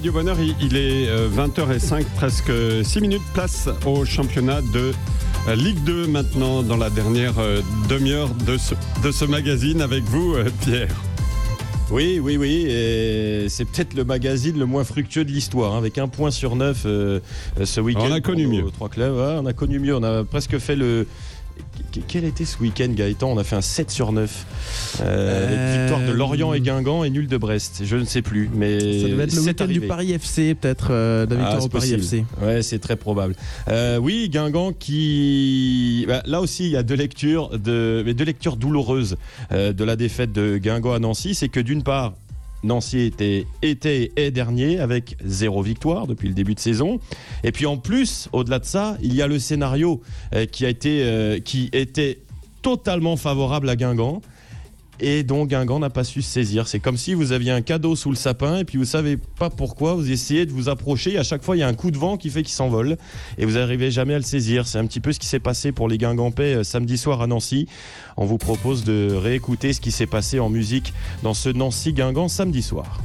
Radio Bonheur, il est 20h05, presque 6 minutes, place au championnat de Ligue 2 maintenant, dans la dernière demi-heure de ce magazine avec vous, Pierre. Oui, et c'est peut-être le magazine le moins fructueux de l'histoire, hein, avec 1 point sur 9 ce week-end. On a connu mieux. 3 clubs, ouais, on a connu mieux, on a presque fait le... Quel était ce week-end, Gaëtan? On a fait un 7 sur 9 avec victoire de Lorient et Guingamp et nul de Brest. Je ne sais plus, mais ça devait être le week-end du Paris FC, peut-être, de la victoire au Paris FC. Ouais, c'est très probable. Oui, Guingamp qui... là aussi, il y a deux lectures douloureuses de la défaite de Guingamp à Nancy. C'est que d'une part, Nancy était et est dernier avec 0 victoire depuis le début de saison. Et puis en plus, au-delà de ça, il y a le scénario qui était totalement favorable à Guingamp. Et donc Guingamp n'a pas su se saisir. C'est comme si vous aviez un cadeau sous le sapin et puis vous savez pas pourquoi, vous essayez de vous approcher et à chaque fois il y a un coup de vent qui fait qu'il s'envole et vous n'arrivez jamais à le saisir. C'est un petit peu ce qui s'est passé pour les Guingampais samedi soir à Nancy. On vous propose de réécouter ce qui s'est passé en musique dans ce Nancy-Guingamp samedi soir.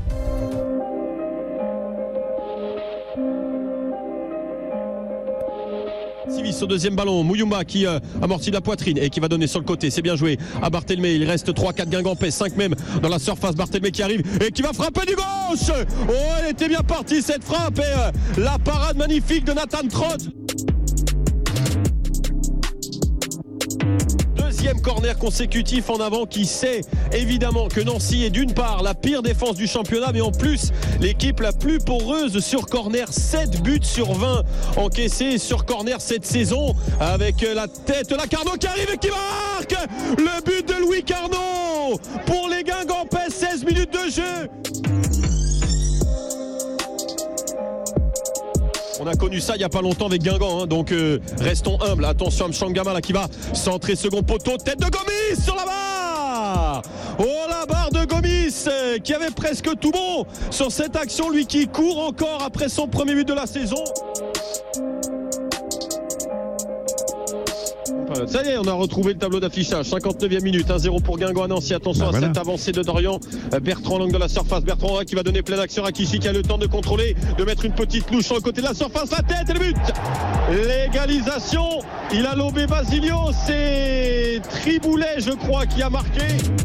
Civis au deuxième ballon, Mouyouma qui amortit la poitrine et qui va donner sur le côté, c'est bien joué à Barthélémy, il reste 3-4 Guingampais, 5 même dans la surface, Barthélémy qui arrive et qui va frapper du gauche. Oh, elle était bien partie cette frappe et la parade magnifique de Nathan Trott. Deuxième corner consécutif en avant qui sait évidemment que Nancy est d'une part la pire défense du championnat mais en plus l'équipe la plus poreuse sur corner, 7 buts sur 20 encaissés sur corner cette saison avec la tête, la Carnot qui arrive et qui marque le but de Louis Carnot pour les Guingampais, 16 minutes de jeu. On a connu ça il n'y a pas longtemps avec Guingamp, hein, donc restons humbles. Attention à Mchangama là qui va centrer second poteau, tête de Gomis sur la barre. Oh, la barre de Gomis qui avait presque tout bon sur cette action, lui qui court encore après son premier but de la saison. Ça y est, on a retrouvé le tableau d'affichage. 59e minute, 1-0 pour Guingamp à Nancy. Attention à cette avancée de Dorian. Bertrand l'angle de la surface. Bertrand qui va donner pleine action à Kishi qui a le temps de contrôler, de mettre une petite louche sur le côté de la surface. La tête et le but. L'égalisation. Il a lobé Basilio. C'est Triboulet, je crois, qui a marqué.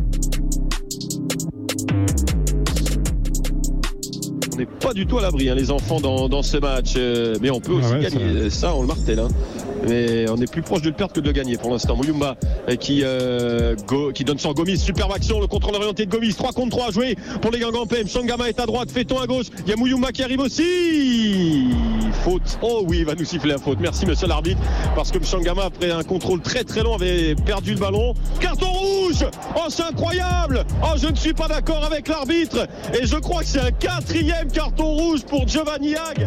On n'est pas du tout à l'abri, hein, les enfants, dans ce match. Mais on peut aussi gagner. Ça, on le martèle. Hein. Mais on est plus proche de le perdre que de le gagner pour l'instant. Mouyouma qui donne sur Gomis, superbe action, le contrôle orienté de Gomis, 3 contre 3 joué pour les Guingampais. Mchangama est à droite, Féton à gauche, il y a Mouyouma qui arrive aussi. Faute, oh oui, il va nous siffler la faute, merci monsieur l'arbitre, parce que Mchangama après un contrôle très très long avait perdu le ballon. Carton rouge, oh c'est incroyable, oh je ne suis pas d'accord avec l'arbitre et je crois que c'est un 4e carton rouge pour Giovanni Hag.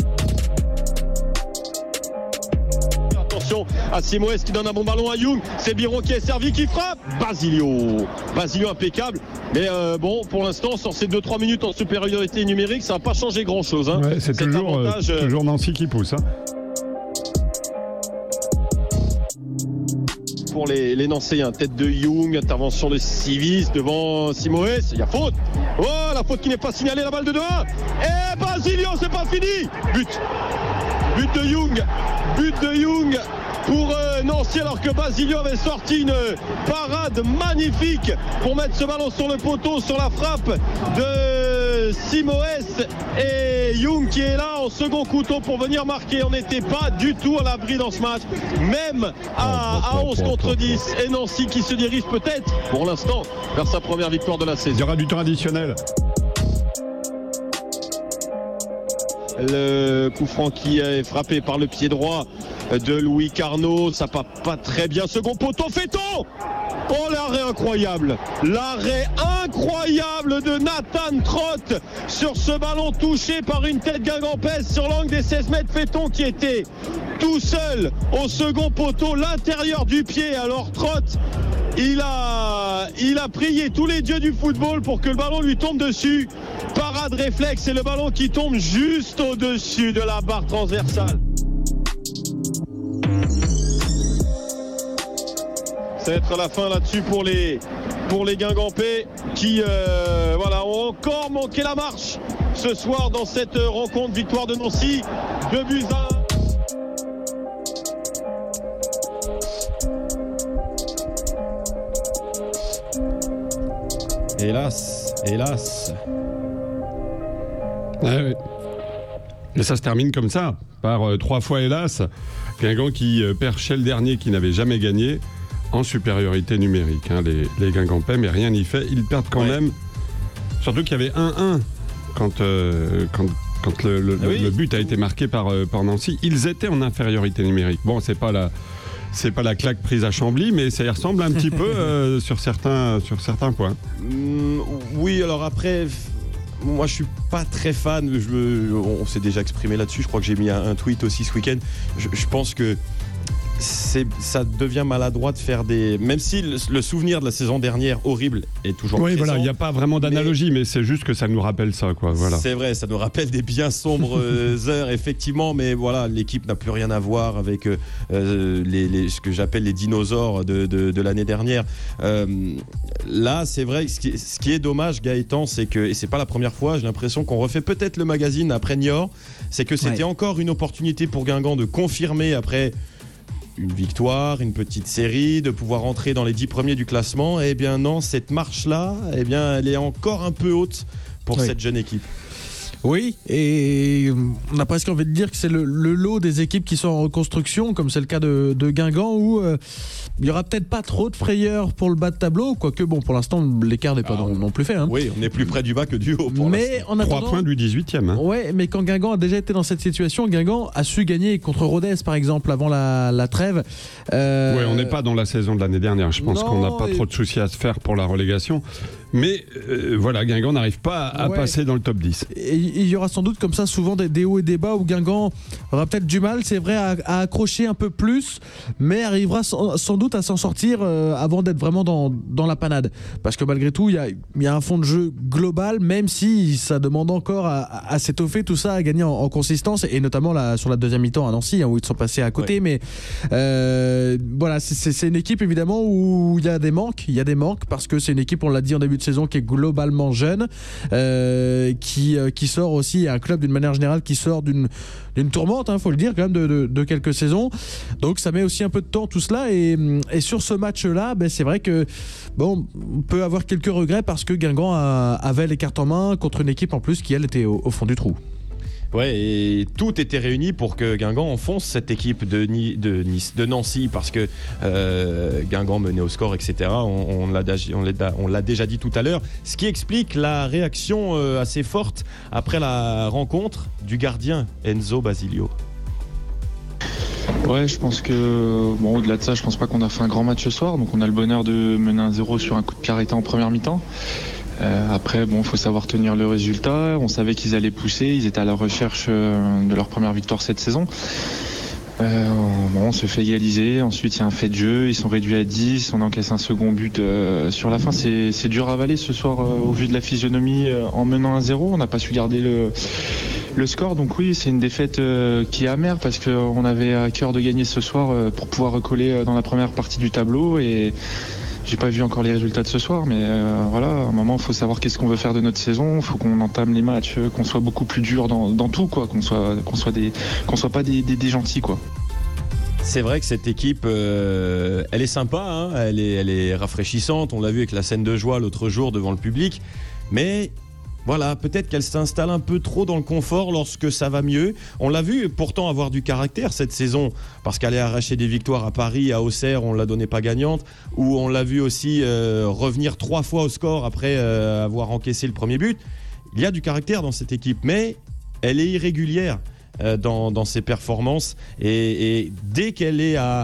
À Simoes qui donne un bon ballon à Young, c'est Biron qui est servi, qui frappe, Basilio impeccable, mais bon pour l'instant sur ces 2-3 minutes en supériorité numérique ça n'a pas changé grand chose, hein. C'est toujours Nancy qui pousse, hein. Pour les Nancéens, tête de Young, intervention de Civis devant Simoes, il y a faute, oh la faute qui n'est pas signalée, la balle de 2-1 et Basilio, c'est pas fini, but de Young pour Nancy alors que Basilio avait sorti une parade magnifique pour mettre ce ballon sur le poteau sur la frappe de Simoes et Young qui est là en second couteau pour venir marquer. On n'était pas du tout à l'abri dans ce match, même à 11 contre 10 et Nancy qui se dirige peut-être pour l'instant vers sa première victoire de la saison. Il y aura du temps additionnel. Le coup franc qui est frappé par le pied droit de Louis Carnot, ça part pas très bien, second poteau, Féton. Oh l'arrêt incroyable de Nathan Trott sur ce ballon touché par une tête guingampaise sur l'angle des 16 mètres, Féton qui était tout seul au second poteau, l'intérieur du pied, alors Trott il a prié tous les dieux du football pour que le ballon lui tombe dessus. Parade réflexe et le ballon qui tombe juste au-dessus de la barre transversale. Ça va être la fin là-dessus pour les Guingampais qui ont encore manqué la marche ce soir dans cette rencontre. Victoire de Nancy, 2-1. Hélas. Ah oui. Et ça se termine comme ça, par 3 fois hélas. Guingamp qui perd chez le dernier qui n'avait jamais gagné en supériorité numérique. Hein, les Guingampais, mais rien n'y fait. Ils perdent quand même. Surtout qu'il y avait 1-1 quand le but a été marqué par Nancy. Ils étaient en infériorité numérique. Bon, c'est pas la claque prise à Chambly, mais ça y ressemble un petit peu sur certains points. Oui, alors après, moi je suis pas très fan. On s'est déjà exprimé là-dessus. Je crois que j'ai mis un tweet aussi ce week-end. Je pense que ça devient maladroit de faire même si le souvenir de la saison dernière horrible est toujours présent. Oui, voilà, il n'y a pas vraiment d'analogie, mais c'est juste que ça nous rappelle ça, quoi. Voilà. C'est vrai, ça nous rappelle des bien sombres heures, effectivement, mais voilà, l'équipe n'a plus rien à voir avec ce que j'appelle les dinosaures de l'année dernière. Là, c'est vrai, ce qui est dommage, Gaëtan, c'est que, et c'est pas la première fois, j'ai l'impression qu'on refait peut-être le magazine après Niort, c'est que c'était encore une opportunité pour Guingamp de confirmer après une victoire, une petite série, de pouvoir entrer dans les 10 premiers du classement. Eh bien non, cette marche-là, eh bien, elle est encore un peu haute pour cette jeune équipe. Oui, et on a presque envie de dire que c'est le lot des équipes qui sont en reconstruction, comme c'est le cas de Guingamp, où il n'y aura peut-être pas trop de frayeur pour le bas de tableau, quoique bon, pour l'instant, l'écart n'est pas non plus fait. Hein. Oui, on est plus près du bas que du haut. Mais en attendant, 3 points du 18e. Hein. Ouais, mais quand Guingamp a déjà été dans cette situation, Guingamp a su gagner contre Rodez, par exemple, avant la trêve. Oui, on n'est pas dans la saison de l'année dernière. Je pense qu'on n'a pas trop de soucis à se faire pour la relégation. Mais voilà, Guingamp n'arrive pas à passer dans le top 10. Et il y aura sans doute comme ça souvent des hauts et des bas où Guingamp aura peut-être du mal, c'est vrai, à accrocher un peu plus, mais arrivera sans doute à s'en sortir avant d'être vraiment dans la panade. Parce que malgré tout, il y a un fond de jeu global, même si ça demande encore à s'étoffer tout ça, à gagner en consistance, et notamment sur la deuxième mi-temps à Nancy, hein, où ils sont passés à côté. Mais voilà, c'est une équipe évidemment où il y a des manques, parce que c'est une équipe, on l'a dit en début de saison, qui est globalement jeune, qui sort aussi, un club d'une manière générale qui sort d'une tourmente, faut le dire quand même, de quelques saisons. Donc ça met aussi un peu de temps tout cela, et sur ce match-là, c'est vrai que on peut avoir quelques regrets parce que Guingamp avait les cartes en main contre une équipe en plus qui elle était au fond du trou. Ouais, et tout était réuni pour que Guingamp enfonce cette équipe de Nancy, parce que Guingamp menait au score, etc. On l'a déjà dit tout à l'heure. Ce qui explique la réaction assez forte après la rencontre du gardien Enzo Basilio. Ouais, je pense que, au-delà de ça, je pense pas qu'on a fait un grand match ce soir. Donc on a le bonheur de mener 1-0 sur un coup de pied arrêté en première mi-temps. Après, faut savoir tenir le résultat. On savait qu'ils allaient pousser. Ils étaient à la recherche de leur première victoire cette saison. On se fait égaliser. Ensuite, il y a un fait de jeu. Ils sont réduits à 10. On encaisse un second but sur la fin. C'est dur à avaler ce soir au vu de la physionomie en menant 1-0. On n'a pas su garder le score. Donc oui, c'est une défaite qui est amère parce qu'on avait à cœur de gagner ce soir pour pouvoir recoller dans la première partie du tableau. Et j'ai pas vu encore les résultats de ce soir, mais voilà, à un moment, il faut savoir qu'est-ce qu'on veut faire de notre saison. Il faut qu'on entame les matchs, qu'on soit beaucoup plus dur dans tout, quoi, qu'on soit pas des gentils, quoi. C'est vrai que cette équipe, elle est sympa, hein, elle est rafraîchissante. On l'a vu avec la scène de joie l'autre jour devant le public, mais voilà, peut-être qu'elle s'installe un peu trop dans le confort lorsque ça va mieux. On l'a vu pourtant avoir du caractère cette saison, parce qu'elle a arraché des victoires à Paris, à Auxerre, on ne la donnait pas gagnante, où on l'a vu aussi revenir 3 fois au score après avoir encaissé le premier but. Il y a du caractère dans cette équipe, mais elle est irrégulière dans ses performances, et dès qu'elle est à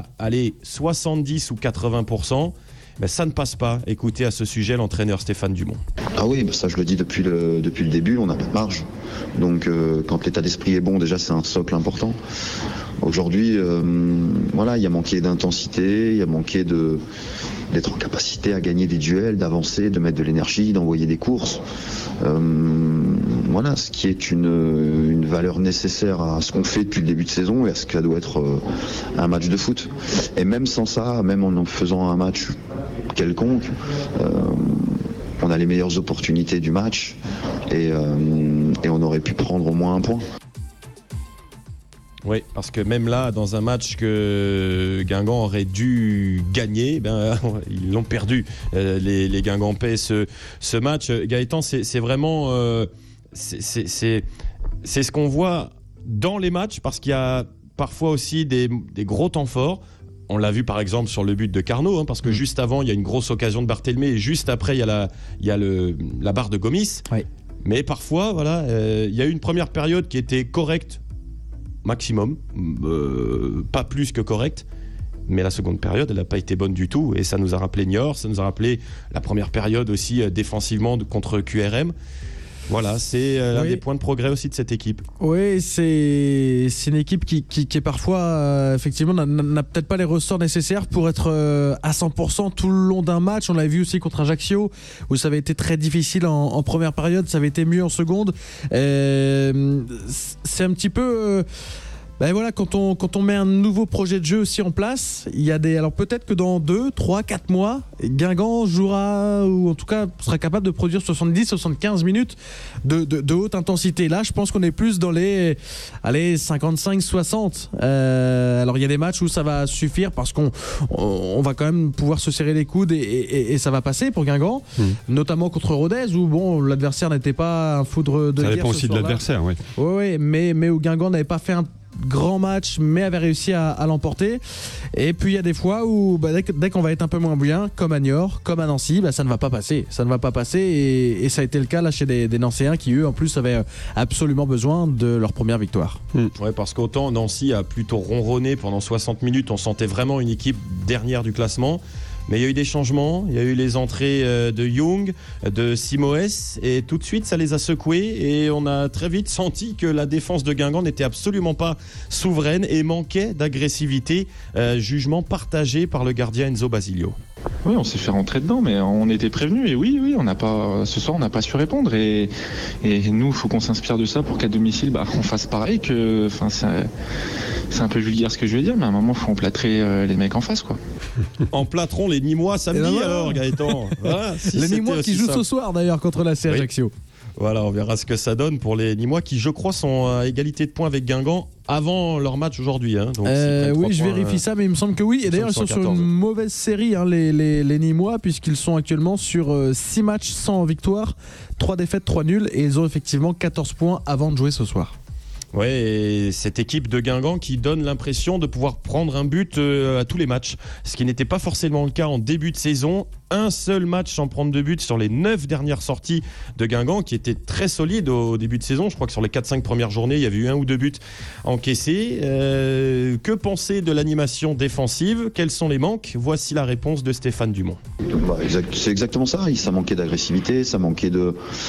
70 ou 80%, ça ne passe pas. Écoutez à ce sujet l'entraîneur Stéphane Dumont. Ah oui, ça je le dis depuis le début, on n'a pas de marge. Donc quand l'état d'esprit est bon, déjà c'est un socle important. Aujourd'hui, il y a manqué d'intensité, il y a manqué d'être en capacité à gagner des duels, d'avancer, de mettre de l'énergie, d'envoyer des courses. Ce qui est une valeur nécessaire à ce qu'on fait depuis le début de saison et à ce que ça doit être un match de foot. Et même sans ça, même en faisant un match quelconque, on a les meilleures opportunités du match et on aurait pu prendre au moins un point. Oui, parce que même là, dans un match que Guingamp aurait dû gagner, ils l'ont perdu. Les Guingampais, ce match. Gaëtan, c'est vraiment... c'est ce qu'on voit dans les matchs, parce qu'il y a parfois aussi des gros temps forts. On l'a vu par exemple sur le but de Carnot, parce que juste avant, il y a une grosse occasion de Barthélémy, et juste après, il y a la barre de Gomis. Oui. Mais parfois, voilà, il y a eu une première période qui était correcte, maximum, pas plus que correcte, mais la seconde période, elle n'a pas été bonne du tout, et ça nous a rappelé Niort, ça nous a rappelé la première période aussi défensivement contre QRM. Voilà, c'est l'un des points de progrès aussi de cette équipe. Oui, c'est une équipe qui est parfois, effectivement, n'a peut-être pas les ressorts nécessaires pour être à 100% tout le long d'un match. On l'a vu aussi contre Ajaccio, où ça avait été très difficile en première période, ça avait été mieux en seconde. C'est un petit peu... voilà, quand on met un nouveau projet de jeu aussi en place, il y a alors peut-être que dans 2, 3, 4 mois, Guingamp jouera, ou en tout cas sera capable de produire 70-75 minutes de haute intensité. Là, je pense qu'on est plus dans les 55-60. Alors il y a des matchs où ça va suffire parce qu'on va quand même pouvoir se serrer les coudes et ça va passer pour Guingamp, notamment contre Rodez, où l'adversaire n'était pas un foudre de guerre. Ça dépend aussi de l'adversaire, oui. Oui, mais où Guingamp n'avait pas fait un grand match, mais avait réussi à l'emporter. Et puis il y a des fois où dès qu'on va être un peu moins bien, comme à Niort, comme à Nancy, ça ne va pas passer. Ça ne va pas passer, et ça a été le cas là chez des Nancéens qui, eux, en plus, avaient absolument besoin de leur première victoire. Ouais, parce qu'autant Nancy a plutôt ronronné pendant 60 minutes, on sentait vraiment une équipe dernière du classement. Mais il y a eu des changements, il y a eu les entrées de Young, de Simoes, et tout de suite ça les a secoués, et on a très vite senti que la défense de Guingamp n'était absolument pas souveraine et manquait d'agressivité, jugement partagé par le gardien Enzo Basilio. Oui, on s'est fait rentrer dedans, mais on était prévenus, et oui, ce soir on n'a pas su répondre, et nous, il faut qu'on s'inspire de ça pour qu'à domicile on fasse pareil. C'est un peu vulgaire ce que je vais dire, mais à un moment il faut emplâtrer les mecs en face, quoi. Emplâtrons les Nîmois samedi alors, Gaëtan. Voilà, les Nîmois qui jouent ce soir d'ailleurs contre la CA Ajaccio. Voilà, on verra ce que ça donne pour les Nîmois qui, je crois, sont à égalité de points avec Guingamp avant leur match aujourd'hui. Donc oui, je vérifie ça, mais il me semble que oui. Et d'ailleurs, ils sont sur une mauvaise série, les Nîmois, puisqu'ils sont actuellement sur 6 matchs sans victoire, 3 défaites, 3 nuls, et ils ont effectivement 14 points avant de jouer ce soir. Ouais, et cette équipe de Guingamp qui donne l'impression de pouvoir prendre un but à tous les matchs, ce qui n'était pas forcément le cas en début de saison. Un seul match sans prendre de but sur les 9 dernières sorties de Guingamp, qui était très solide au début de saison. Je crois que sur les 4-5 premières journées, il y avait eu 1 ou 2 buts encaissés. Que penser de l'animation défensive? Quels sont les manques? Voici la réponse de Stéphane Dumont. C'est exactement ça. Ça manquait d'agressivité, ça manquait de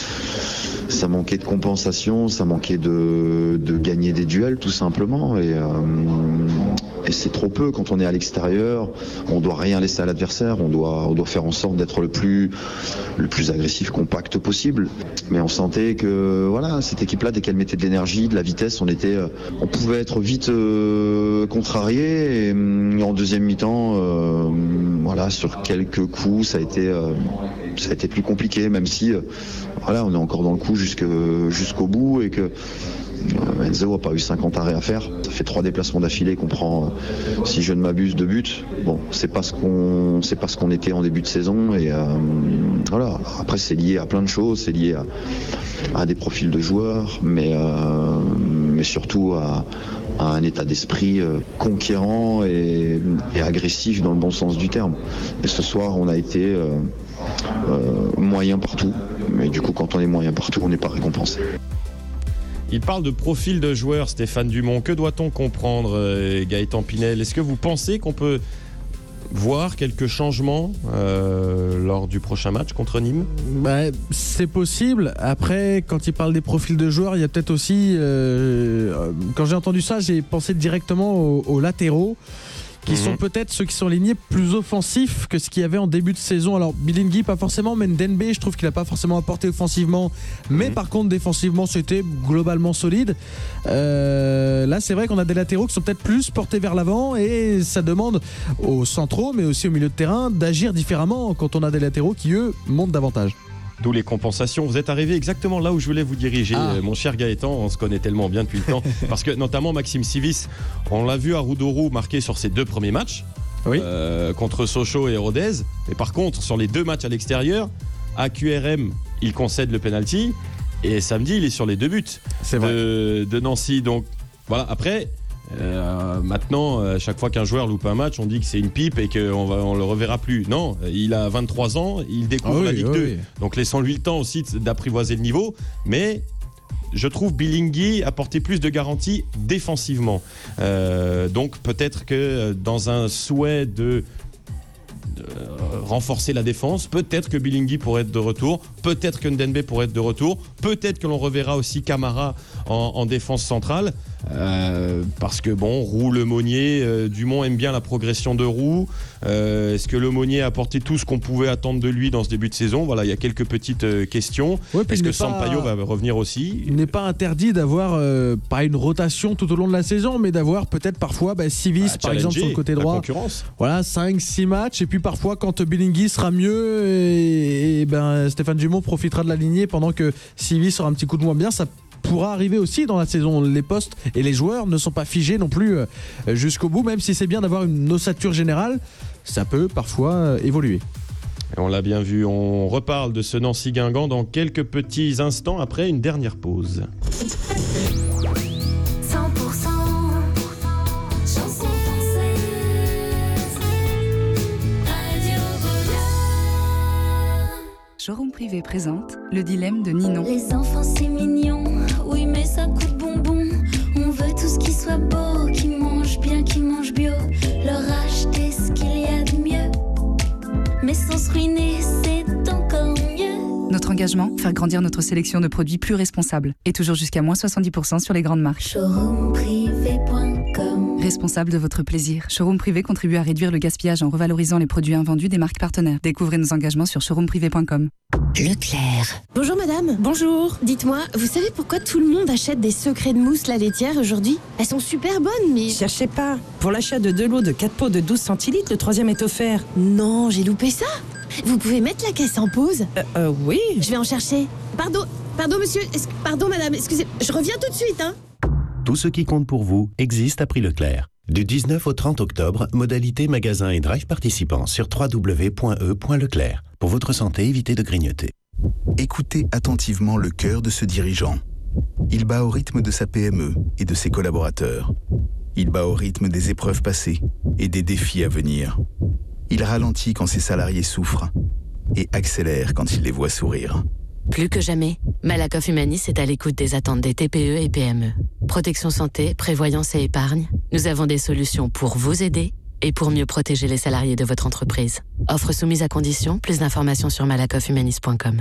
compensation, ça manquait de gagner des duels, tout simplement. Et c'est trop peu quand on est à l'extérieur. On doit rien laisser à l'adversaire. On doit faire en sorte d'être le plus agressif, compact possible. Mais on sentait que cette équipe-là, dès qu'elle mettait de l'énergie, de la vitesse, on pouvait être vite contrarié. Et en deuxième mi-temps, sur quelques coups, ça a été plus compliqué, même si on est encore dans le coup jusqu'au bout, et que Enzo n'a pas eu 50 arrêts à faire. Ça fait 3 déplacements d'affilée qu'on prend, si je ne m'abuse, 2 buts. Bon, c'est pas ce qu'on était en début de saison, et après c'est lié à plein de choses, c'est lié à des profils de joueurs, mais surtout à un état d'esprit conquérant et agressif dans le bon sens du terme. Et ce soir, on a été moyen partout, mais du coup, quand on est moyen partout, on n'est pas récompensé. Il parle de profil de joueur, Stéphane Dumont. Que doit-on comprendre, Gaëtan Pinel? Est-ce que vous pensez qu'on peut voir quelques changements lors du prochain match contre Nîmes? C'est possible. Après, quand il parle des profils de joueurs, il y a peut-être aussi... quand j'ai entendu ça, j'ai pensé directement aux latéraux, qui sont peut-être ceux qui sont alignés plus offensifs que ce qu'il y avait en début de saison. Alors Bilingui pas forcément, mais Ndenbe, je trouve qu'il n'a pas forcément apporté offensivement, mais par contre défensivement c'était globalement solide. Là c'est vrai qu'on a des latéraux qui sont peut-être plus portés vers l'avant, et ça demande aux centraux, mais aussi au milieu de terrain, d'agir différemment quand on a des latéraux qui eux montent davantage. D'où les compensations. Vous êtes arrivé exactement là où je voulais vous diriger, mon cher Gaëtan. On se connaît tellement bien depuis le temps. Parce que notamment Maxime Civis, on l'a vu à Roudourou marquer sur ses 2 premiers matchs. Oui. Contre Sochaux et Rodez. Mais par contre, sur les 2 matchs à l'extérieur, à QRM, il concède le penalty. Et samedi, il est sur les 2 buts de Nancy. Donc voilà, après, maintenant, chaque fois qu'un joueur loupe un match, on dit que c'est une pipe et qu'on le reverra plus. Non, il a 23 ans, il découvre la Ligue 2. Oui. Donc laissons-lui le temps aussi d'apprivoiser le niveau. Mais je trouve Bilingui apporter plus de garanties défensivement. Donc peut-être que dans un souhait de renforcer la défense, peut-être que Bilingui pourrait être de retour, peut-être que Ndembe pourrait être de retour, peut-être que l'on reverra aussi Camara en défense centrale, parce que bon, Roux, Lemonnier, Dumont aime bien la progression de Roux. Est-ce que Lemonnier a apporté tout ce qu'on pouvait attendre de lui dans ce début de saison? Voilà, il y a quelques petites questions. Est-ce que Sampaio va revenir aussi? Il n'est pas interdit d'avoir pas une rotation tout au long de la saison, mais d'avoir peut-être parfois Civis par exemple sur le côté droit. Voilà, 5-6 matchs, et puis parfois quand Bilingui sera mieux et Stéphane Dumont profitera de la lignée pendant que Civis aura un petit coup de moins bien, ça pourra arriver aussi dans la saison. Les postes et les joueurs ne sont pas figés non plus jusqu'au bout, même si c'est bien d'avoir une ossature générale, ça peut parfois évoluer. Et on l'a bien vu, on reparle de ce Nancy-Guingamp dans quelques petits instants après une dernière pause. Showroom Privé présente le dilemme de Ninon. Les enfants c'est mignon, oui mais ça coûte bonbon. On veut tout ce qui soit beau, qui mange bien, qui mange bio. Leur acheter ce qu'il y a de mieux, mais sans se ruiner c'est encore mieux. Notre engagement, faire grandir notre sélection de produits plus responsables. Et toujours jusqu'à moins 70% sur les grandes marques. Showroomprivé.com. Responsable de votre plaisir. Showroom Privé contribue à réduire le gaspillage en revalorisant les produits invendus des marques partenaires. Découvrez nos engagements sur showroomprivé.com. Leclerc. Bonjour madame. Bonjour. Dites-moi, vous savez pourquoi tout le monde achète des secrets de mousse la laitière aujourd'hui? Elles sont super bonnes, mais... Cherchez pas. Pour l'achat de 2 lots de 4 pots de 12 centilitres, le 3e est offert. Non, j'ai loupé ça. Vous pouvez mettre la caisse en pause? Oui. Je vais en chercher. Pardon monsieur, pardon madame, excusez, je reviens tout de suite, hein. Tout ce qui compte pour vous existe à prix Leclerc. Du 19 au 30 octobre, modalité magasin et drive participants sur www.e.leclerc. Pour votre santé, évitez de grignoter. Écoutez attentivement le cœur de ce dirigeant. Il bat au rythme de sa PME et de ses collaborateurs. Il bat au rythme des épreuves passées et des défis à venir. Il ralentit quand ses salariés souffrent et accélère quand il les voit sourire. Plus que jamais, Malakoff Humanis est à l'écoute des attentes des TPE et PME. Protection santé, prévoyance et épargne, nous avons des solutions pour vous aider et pour mieux protéger les salariés de votre entreprise. Offre soumise à condition, plus d'informations sur malakofhumanis.com.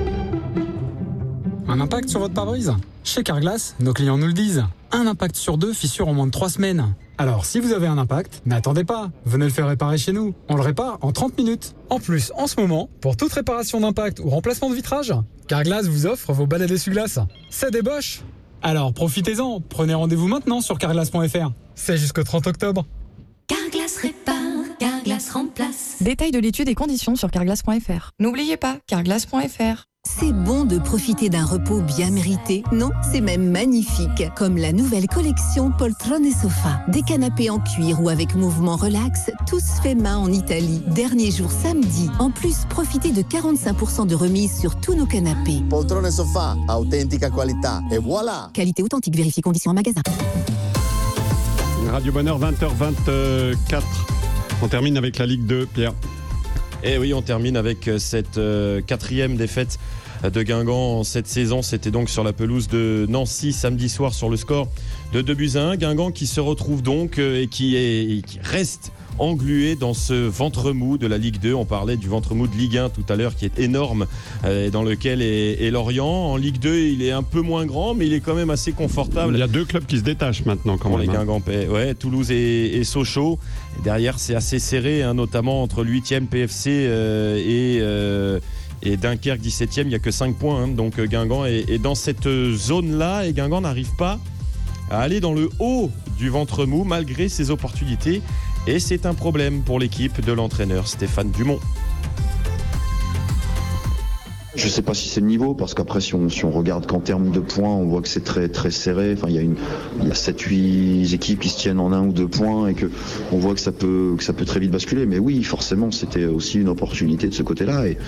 Un impact sur votre pare-brise? Chez Carglass, nos clients nous le disent. Un impact sur 2 fissure en moins de 3 semaines. Alors, si vous avez un impact, n'attendez pas. Venez le faire réparer chez nous. On le répare en 30 minutes. En plus, en ce moment, pour toute réparation d'impact ou remplacement de vitrage, Carglass vous offre vos balais d'essuie-glace. C'est des Bosch. Alors, profitez-en. Prenez rendez-vous maintenant sur carglass.fr. C'est jusqu'au 30 octobre. Carglass répare, Carglass remplace. Détails de l'étude et conditions sur carglass.fr. N'oubliez pas, carglass.fr. C'est bon de profiter d'un repos bien mérité. Non, c'est même magnifique. Comme la nouvelle collection Poltrone et Sofa. Des canapés en cuir ou avec mouvement relax, tous faits main en Italie. Dernier jour samedi. En plus, profitez de 45% de remise sur tous nos canapés. Poltrone et Sofa, authentica qualità. Et voilà. Qualité authentique, vérifiez conditions en magasin. Radio Bonheur, 20h24. On termine avec la Ligue 2, Pierre. Et oui, on termine avec cette 4e défaite de Guingamp cette saison. C'était donc sur la pelouse de Nancy samedi soir sur le score de 2-1. Guingamp qui se retrouve donc et qui reste englué dans ce ventre mou de la Ligue 2. On parlait du ventre mou de Ligue 1 tout à l'heure qui est énorme, dans lequel est Lorient. En Ligue 2, il est un peu moins grand, mais il est quand même assez confortable. Il y a 2 clubs qui se détachent maintenant quand même. Les Guingampais, ouais, Toulouse et Sochaux. Et derrière, c'est assez serré, hein, notamment entre le 8e PFC et Dunkerque 17e. Il n'y a que 5 points. Hein, donc Guingamp est dans cette zone-là et Guingamp n'arrive pas à aller dans le haut du ventre mou malgré ses opportunités. Et c'est un problème pour l'équipe de l'entraîneur Stéphane Dumont. Je ne sais pas si c'est le niveau, parce qu'après, si on regarde qu'en termes de points, on voit que c'est très, très serré. Enfin, il y a 7-8 équipes qui se tiennent en 1 ou 2 points et on voit que ça peut très vite basculer. Mais oui, forcément, c'était aussi une opportunité de ce côté-là. Et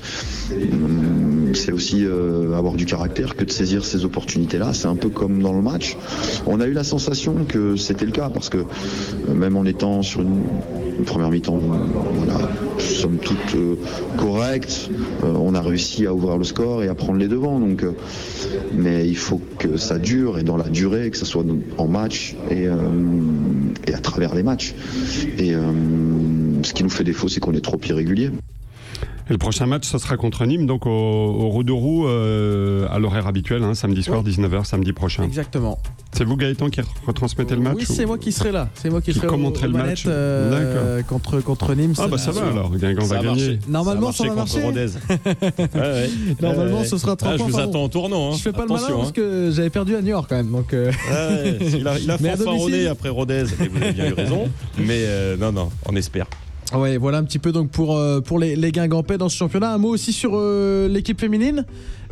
c'est aussi avoir du caractère que de saisir ces opportunités-là. C'est un peu comme dans le match. On a eu la sensation que c'était le cas, parce que même en étant sur une première mi-temps, voilà, somme toute correcte, on a réussi à ouvrir le score et à prendre les devants. Donc, mais il faut que ça dure, et dans la durée, que ce soit en match et à travers les matchs. Et ce qui nous fait défaut, c'est qu'on est trop irrégulier. Et le prochain match, ce sera contre Nîmes, donc au Roux-de-Roux, à l'horaire habituel, samedi soir, 19h, samedi prochain. Exactement. C'est vous, Gaëtan, qui retransmettez le match? Oui, c'est moi qui serai là. C'est moi qui serai commenterai le match. Contre Nîmes. Ah, ça va alors, Guingamp va gagner. Normalement, ça va marcher. Normalement, ce sera 3 points. Je vous attends en tournant. Je fais pas le malin parce que j'avais perdu à New York quand même. Donc, il a fanfaronné après Rodez, et vous avez bien eu raison. Mais non, on espère. Ouais, voilà un petit peu donc pour les Guingampais dans ce championnat. Un mot aussi sur l'équipe féminine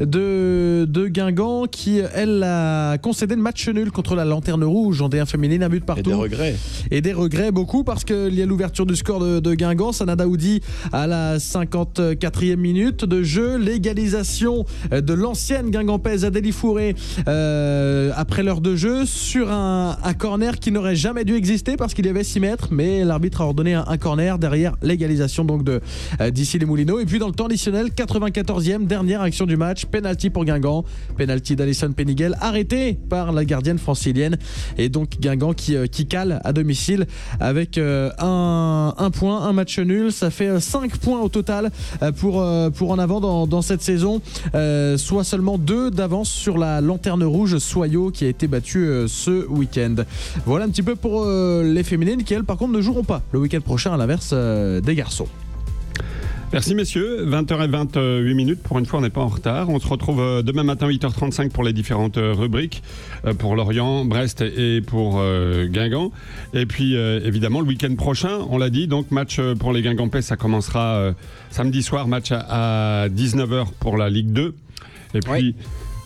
de Guingamp qui, elle, a concédé le match nul contre la Lanterne Rouge en D1 féminine, un but partout. Et des regrets beaucoup, parce qu'il y a l'ouverture du score de Guingamp, Sana Daoudi à la 54e minute de jeu, l'égalisation de l'ancienne Guingampaise Adélie Fourré après l'heure de jeu sur un corner qui n'aurait jamais dû exister parce qu'il y avait 6 mètres, mais l'arbitre a ordonné un corner derrière l'égalisation donc d'ici les Moulineaux. Et puis dans le temps additionnel, 94e, dernière action du match, penalty pour Guingamp, penalty d'Alison Peniguel, arrêté par la gardienne francilienne, et donc Guingamp qui cale à domicile avec un point, un match nul. Ça fait 5 points au total pour en avant dans cette saison, soit seulement 2 d'avance sur la Lanterne Rouge Soyaux qui a été battue ce week-end. Voilà un petit peu pour les féminines qui, elles, par contre, ne joueront pas le week-end prochain, à l'inverse des garçons. Merci messieurs, 20h28, pour une fois on n'est pas en retard. On se retrouve demain matin 8h35 pour les différentes rubriques, pour Lorient, Brest et pour Guingamp. Et puis évidemment le week-end prochain, on l'a dit, donc match pour les Guingampais, ça commencera samedi soir, match à 19h pour la Ligue 2. Et puis... Oui.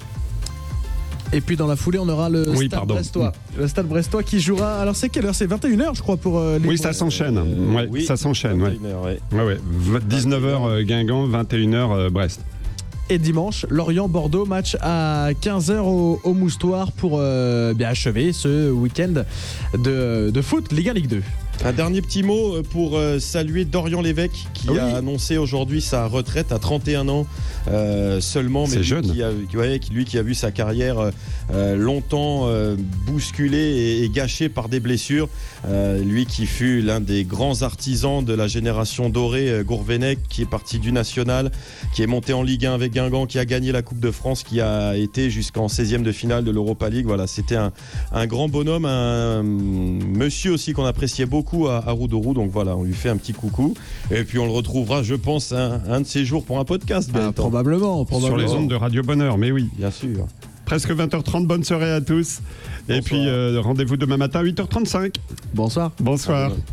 Et puis dans la foulée, on aura le Stade Brestois. Le Stade Brestois qui jouera. Alors c'est quelle heure? C'est 21h, je crois, pour les. Oui, ça s'enchaîne. Oui, ça s'enchaîne. 19h Guingamp, 21h Brest. Et dimanche, Lorient-Bordeaux, match à 15h au Moustoir pour bien achever ce week-end de foot Ligue 1, Ligue 2. Un dernier petit mot pour saluer Dorian Lévesque qui a annoncé aujourd'hui sa retraite à 31 ans seulement. C'est jeune. Lui qui a vu sa carrière longtemps bousculée et gâchée par des blessures. Lui qui fut l'un des grands artisans de la génération dorée, Gourvenec, qui est parti du National, qui est monté en Ligue 1 avec Guingamp, qui a gagné la Coupe de France, qui a été jusqu'en 16e de finale de l'Europa League. Voilà, c'était un grand bonhomme, un monsieur aussi qu'on appréciait beaucoup à Roux-de-Roux, donc voilà, on lui fait un petit coucou et puis on le retrouvera, je pense, un de ces jours pour un podcast. Probablement. Sur les ondes de Radio Bonheur, mais oui, bien sûr. Presque 20h30, bonne soirée à tous. Bonsoir. Et puis rendez-vous demain matin à 8h35. Bonsoir.